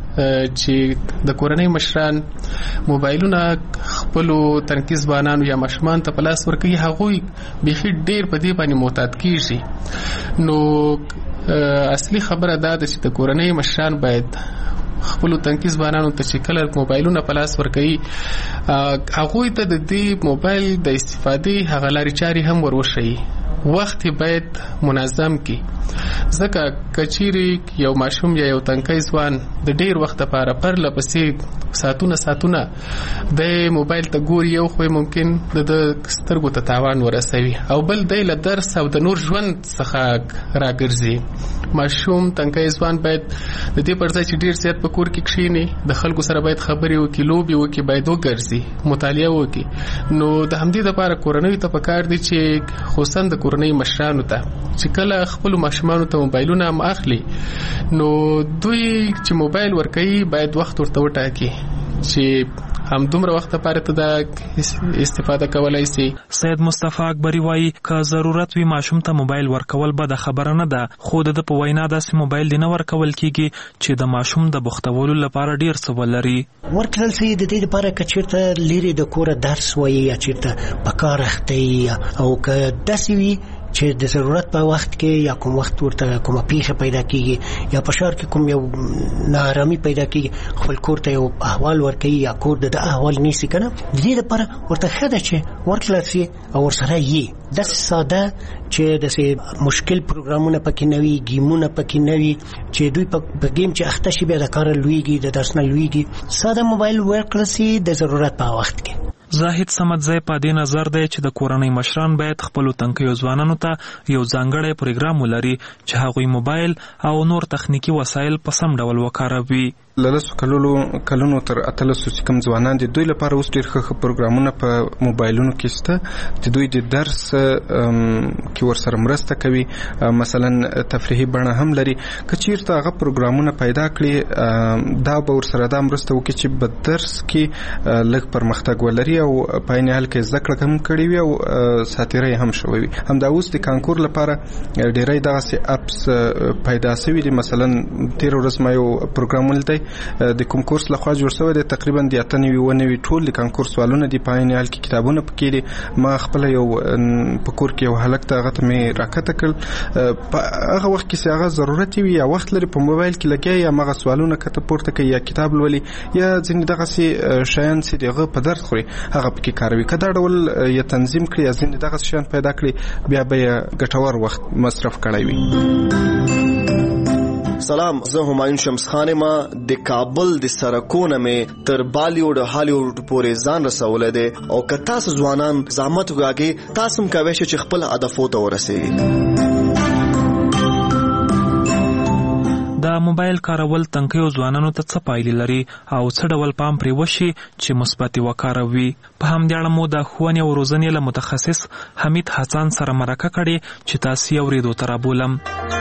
چې د کورنۍ مشران موبایلونه خپلو تنکي ځوانانو یا ماشومان ته په لاس ورکوي، هغوی بیخي ډېر په دې باندې معتاد کېږي. نو اصلي خبره دا ده چې د کورنۍ مشران باید خپلو تنکي ځوانانو ته چې کله موبایلونه په لاس ورکوي، هغوی ته د دې موبایل د استفادې هغه لارې چارې هم ور وښیي. وخت باید منظم کی، ځکه کچيري یو ماشوم یا یو تنکی ځوان د ډیر وخت لپاره پر لپسې ساتونه ساتونه د موبایل ته ګوري، یو خو ممکن د سترګو ته تاوان ورسوي او بل د له درس او د نور ژوند څخه راګرځي. ماشوم تنکی ځوان باید د دې پر ځای چې ډیر زیات په کور کې کښیني، د خلکو سره باید خبرې وکړي، لوبې وکړي، باید وګرځي، مطالعه وکړي. نو د همدې لپاره کورنۍ ته پکار دي چې خصوصا د کورنۍ مشرانو ته چې کله خپل ماشومانو ته موبایلونه هم اخلي، نو دوی چې موبایل ورکوي باید وخت ورته وټاکي چې هم دومره وخت لپاره ته دا استفاده کولای شي. سید مصطفی اکبری وایي که ضرورت وي ماشوم ته موبایل ورکول بده خبره نه ده، خو د په وینا داسې موبایل دی نه ورکول کیږي چې د ماشوم د بوختولو لپاره ډیر څه ولري. ورکړل شي د دې لپاره که چیرته لري د کوره درس وایي یا چیرته په کار اخته او که داسې وي چې د ضرورت په وخت کې یا کوم وخت ورته کومه پیښه پیدا کیږي یا په ښار کې کوم یو ناارامي پیدا کیږي خپل کور ته یو احوال ورکوي یا کور د احوال نیسي کنه د دې لپاره ورته ښه ده چې ورکړل شي او ورسره یې داسې ساده چې داسې مشکل پروګرامونه پکې نه وي، ګیمونه پکې نه وي چې دوی په ګیم چې اخته شي بیا د کار لویږي د درس نه لویږي. ساده موبایل ورکړل شي د ضرورت په وخت کې. زاهد سمدزی په دې نظر دی چې د کورنۍ مشران باید خپلو تنکیو ځوانانو ته یو ځانګړی پروګرام ولري چې هغوی موبایل او نور تخنیکی وسایل په سم ډول وکاروي. لسو کلونو کلونو تر اتلسو چې کوم ځوانان دي دوی لپاره اوس ډېر ښه پروګرامونه په موبایلونو کې شته چې دوی د درس کې ورسره مرسته کوي، مثلا تفریحي بڼه هم لري. که چیرته هغه پروګرامونه پیدا کړي دا به ورسره دا مرسته وکړي چې په درس کې لږ پرمختګ ولري او په عین حال کې زده کړه هم کړې وي او ساتیرۍ هم شوی وي. همدا اوس د کانکور لپاره ډېری دغسې اپس پیدا شوي دي. مثلا تېره ورځ ما یو پروګرام ولیدی د کوم کورس لخوا جوړ شوی دی، تقریبا د اته نوي اوه نوي ټول د کانکور سوالونه دي، په عین حال کې کتابونه پکې دي. ما خپله یو په کور کې یو هلک ته هغه ته مې راکته کړل، په هغه وخت کې چې هغه ضرورت وي یا وخت لري په موبایل کې لګیا یا هغه سوالونه کته پورته کوي یا کتاب لولي یا ځینې دغسې شیان چې د هغه په درد خوري هغه پکې کاروي. که دا ډول یا تنظیم کړي یا ځینې دغسې شیان پیدا کړي بیا به یې ګټور وخت مصرف کړی وي. سلام، زه همایون شمس خان ما د کابل د سرکونه مې تر بالیوډ هالیوډ پورې ځان رسولی دی او که تاسو ځوانان زحمت وکاږئ تاسو هم کولی شئ چې خپل هدفو ته ورسیږئ. د موبایل کارول تنکیو ځوانانو ته څه پایلې لري او څه ډول پام پرې وشي چې مثبت وکاروي. په همدې اړه مو د ښوونې او روزنې له متخصص حمید حسن سره مرکه کړې چې تاسو یې اورېدو ته رابولم.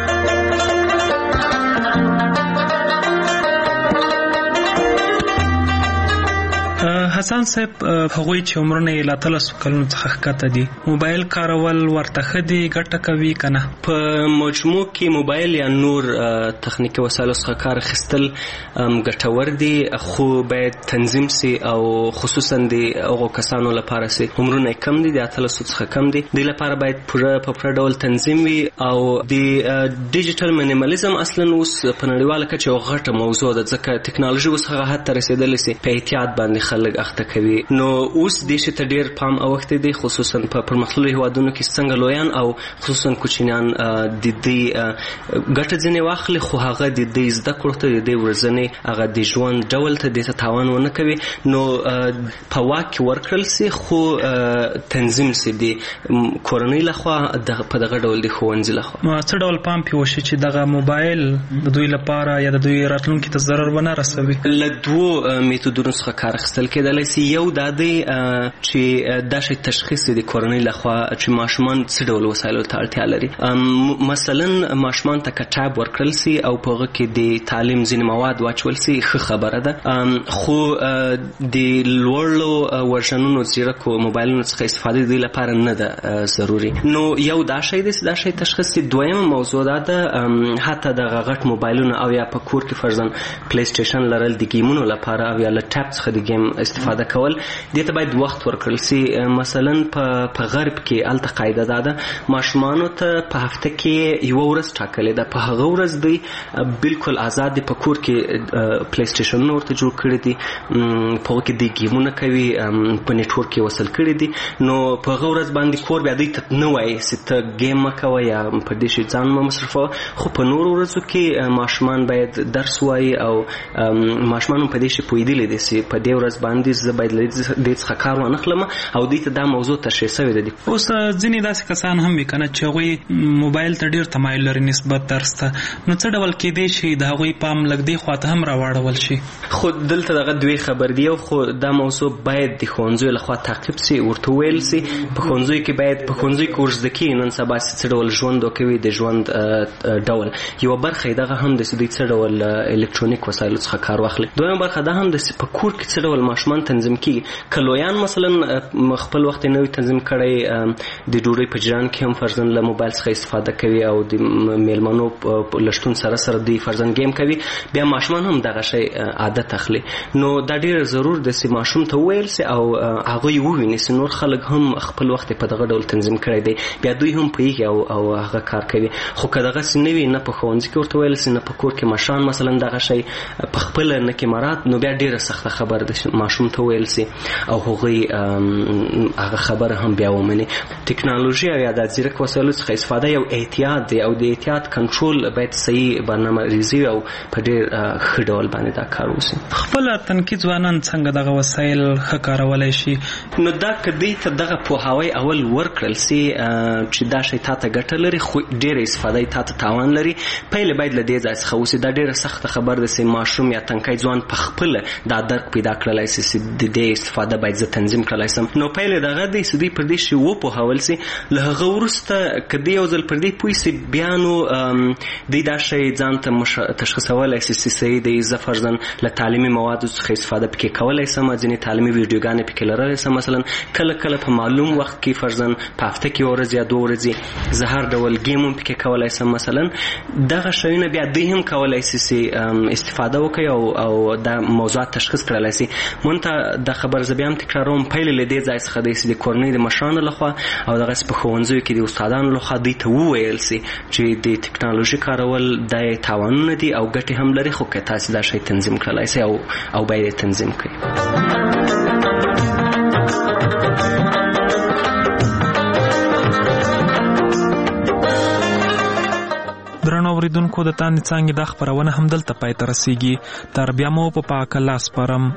حسن صاحب، هغوی چې عمرونه یې له اتلسو کلونو څخه ښکته دي موبایل کارول ورته ښه دي ګټه کوي که نه؟ په مجموع کې موبایل یا نور تخنیکي وسایلو څخه کار اخیستل ګټور دي، خو باید تنظیم سي او خصوصا د هغو کسانو لپاره سي عمرونه یې کم دي د اتلسو څخه کم دي، دوی لپاره باید پوره په پوره ډول تنظیم وي. او د ډیجیټل مینیمالیزم اصلا اوس په نړیواله کچه یوه غټه موضوع ده، ځکه ټکنالوژي اوس هغه حد ته رسېدلی سي په احتیاط باندې خلک اخته کوي. نو اوس دې شي ته ډېر پام اوښتی دی، خصوصا په پرمختللو هېوادونو کې څنګه لویان او خصوصا کوچنیان د دې ګټه ځینې واخلي، خو هغه د دې زده کړو ته د دې ورځنې هغه د ژوند ډول ته دې ته تاوان ونه کوي. نو په واک کې ورکړل سي خو تنظیم سي د کورنۍ لخوا په دغه ډول د ښوونځي لخوا. نو څه ډول پام پې وشي چې دغه موبایل د دوی لپاره یا د دوی راتلونکي ته ضرر ونه رسوي؟ له دوو میتودونو څخه کار اخیستل کېدلی سي. یو دا دی چې دا شی تشخیص د کورنۍ لخوا چې ماشومان څه ډول وسایلو ته اړتیا لري. مثلا ماشومان ته که ټاب ورکړل سي او په هغه کې د تعلیم ځینې مواد واچول سي ښه خبره ده، خو د لوړو ورژنونو ځیرکو موبایلونو څخه استفاده د دوی لپاره نه ده ضروري. نو یو دا شی دی چې دا شی تشخیص دی. دویمه موضوع دا ده حتی دغه غټ موبایلونه او یا په کور کې فرضاً پلی سټیشن لرل د ګیمونو لپاره او یا له ټاب څخه د ګیم استفاده کول، دې ته باید وخت ورکړل سي. مثلا په غرب کې هلته قاعده دا ده ماشومانو ته په هفته کې یوه ورځ ټاکلې ده، په هغه ورځ دوی بالکل آزاد دي، په کور کې پلی سټیشنونه ورته جوړ کړي دي، په هغه کې دوی ګیمونه کوي، په نیټورک کې وصل کړي دي. نو په هغه ورځ باندې کور بیا دوی ته نه وایي چې ته ګیم مه کوه یا په دې شي ځان مه مصرفوه، خو په نورو ورځو کې ماشومان باید درس وایي او ماشومان هم په دې شي پوهېدلی دي چې په دې ورځ باندې زه باید له دې څخه کار وانخلم او دوی ته دا موضوع تشریح شوې ده. اوس ځینې داسې کسان هم وي که نه چې هغوی موبایل ته ډېر تمایل لري نسبت درس ته، نو څه ډول کېدی شي د هغوی پام لږ دې خوا ته هم راواړول شي؟ خو دلته دغه دوی خبر دی، خو دا موضوع باید د ښوونځیو لخوا تعقیب سي، ورته وویل سي په ښوونځیو کې باید په ښوونځیو کې ورزده کېږي نن سبا چې څه ډول ژوند وکوي، د ژوند ډول یوه برخه یې دغه هم ده چې دوی څه ډول الکترونیک وسایلو څخه کار واخلي. دویمه برخه دا هم ده چې په کور کې څه ډول ماشومان تنظیم کیږي کلویان مثلا خپل وخت نه وي تنظیم کړی د ډوډۍ په جران کې هم فرضاً له موبایل څخه استفاده کوي او د میلمنو لشتون سره سره دی فرضاً گیم کوي بیا ماشومان هم دغه شی عادت اخلي نو دا ډیر ضرور د سي ماشوم ته ویل سي او هغه یو ویني سي نور خلک هم خپل وخت په دغه ډول تنظیم کړی دی بیا دوی هم پیږي او او هغه کار کوي خو کداغه سنوي نه په خوندې کې ورته ویل سي نه په کور کې ماشان مثلا دغه شی په خپل نه کې مراد نو بیا ډیره سخته خبر ده ماشوم ته ویل سي او هغه هغه خبره هم بیا ومني ټکنالوژي او د ځیرک وسایلو څخه استفاده یو احتیاط دی او د احتیاط کنټرول باید صحیح برنامه ریزي او په ډیر ښه ډول باندې دا کار وشي خپل تنکي ځوانان څنګه دغه وسایل ښه کارولای شي نو دا کدی ته دغه پوهاوی اول ورکړل سي چې دا شی تاسو ګټه لري خو ډیره استفاده تاسو تاوان لري پهله باید له دې ځای څخه وسی دا ډیره سخت خبر ده چې ماشوم یا تنکي ځوان په خپل دا درک پیدا کړلای سي د دې استفاده باید ز تنظیم کړلای سم نو پهله دغه د سدي پر دې شی و په حوال سي له هغه ورسته کدی یو ځل پر دې پوي سي بیانو د دا شی ځان ته تشخیصولای سي چې د زفرزن له تعلیمي موادو څخه استفاده پکې کولای سم ځینې تعلیمي ویډیوګانې پکې لرلای سم مثلا کله کله په معلوم وخت کې فرضاً په هفته کې ورځ یا دوه ورځې زه هر ډول گیم هم پکې کولای سم مثلا دغه شیونه بیا دوی هم کولای سي استفاده وکړي او او دا موضوعات تشخیص کړلای سي مونته د خبر زبیام تکراروم پهله له دې ځای څخه د کورنۍ د مشرانو لخوا او دغه په ښوونځیو کې د استادانو لخوا دوی ته وویل سي چې د ټکنالوژي کارول د تاوانونه دي او ګټې هم لري خو که تاسو دا شی تنظیم کړلای سي او او باید تنظیم کړئ درنو اوریدونکو د تاند څنګه د خبرونه هم دلته پای ته رسیږي تر بیا مو په پاک الله سپارم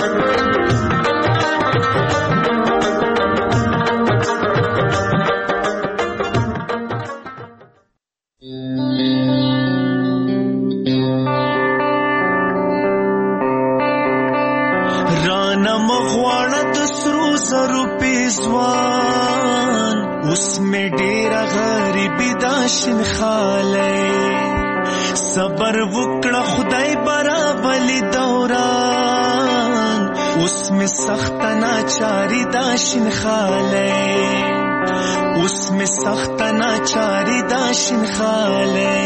رانا مغواړه د سرو زرو پیزوان اوس مې ډېره غریبي دا شین خالی صبر وکړه خدای برابرلی دوران اوس مې سخته ناچاري دا شین خالی اوس مې سخته ناچاري دا شین خالی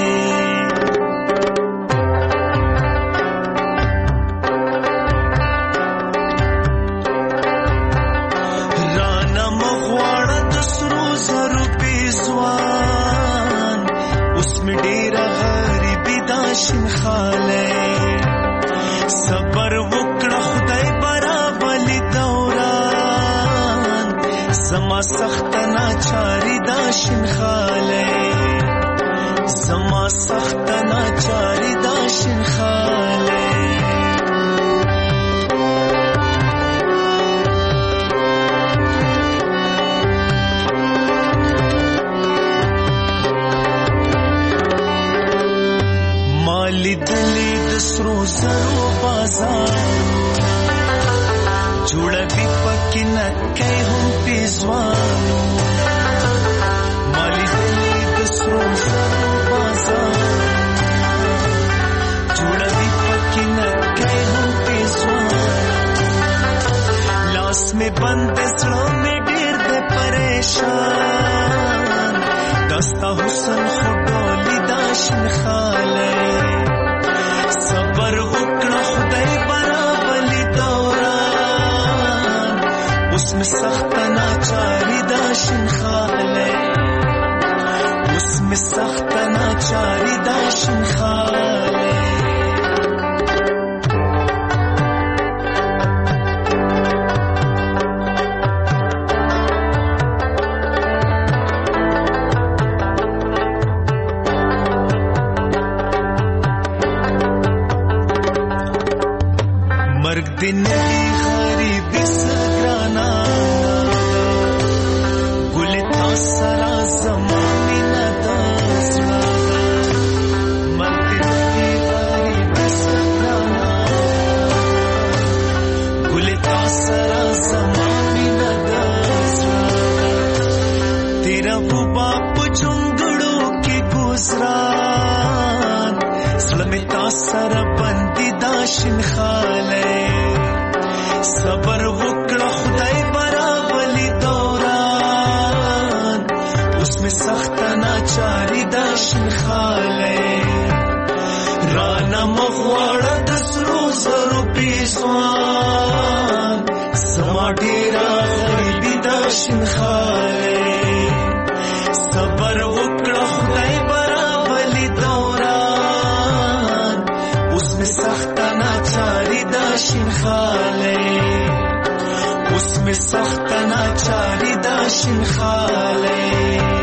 شین خاله صبر وکړه خدای برابرلی دوران زما سخت ناچاری دا شین خاله زما سخت ناچاری دا شین خاله مالی دلی د سرو زرو بازار جوړوي پکې نکای هم پیزوانو مالی دلی د سرو زرو بازار جوړوي پکې نکای هم پیزوانو لاس می بند زړه می ډېر د پریشان دستا حسن خډولی دا شین خاله صبر وکړه خدای برابرلی دوران اوس مې سخته ناچاري دا شین خاله اوس مې سخته ناچاري دا شین خاله مرگ دنی غریبی سگرانا گل تاسرا زمانی ندازنا مرگ دنی غریبی سگرانا گل تاسرا زمانی ندازنا تیرا غباب جنگڑوں کی گزران سلمی تاسرا بندی داشن خاله صبر وکړه خدای برابلی دوران اوس می سخت ناچاری دا شنخاله رانا مغواړه د سرو زرو پیسوان سما ډیرا غریبی دا شنخاله صبر وکړه خدای برابلی دوران اوس می سخت ناچاری دا شنخاله اوس می سخت ناچاری دا شنخاله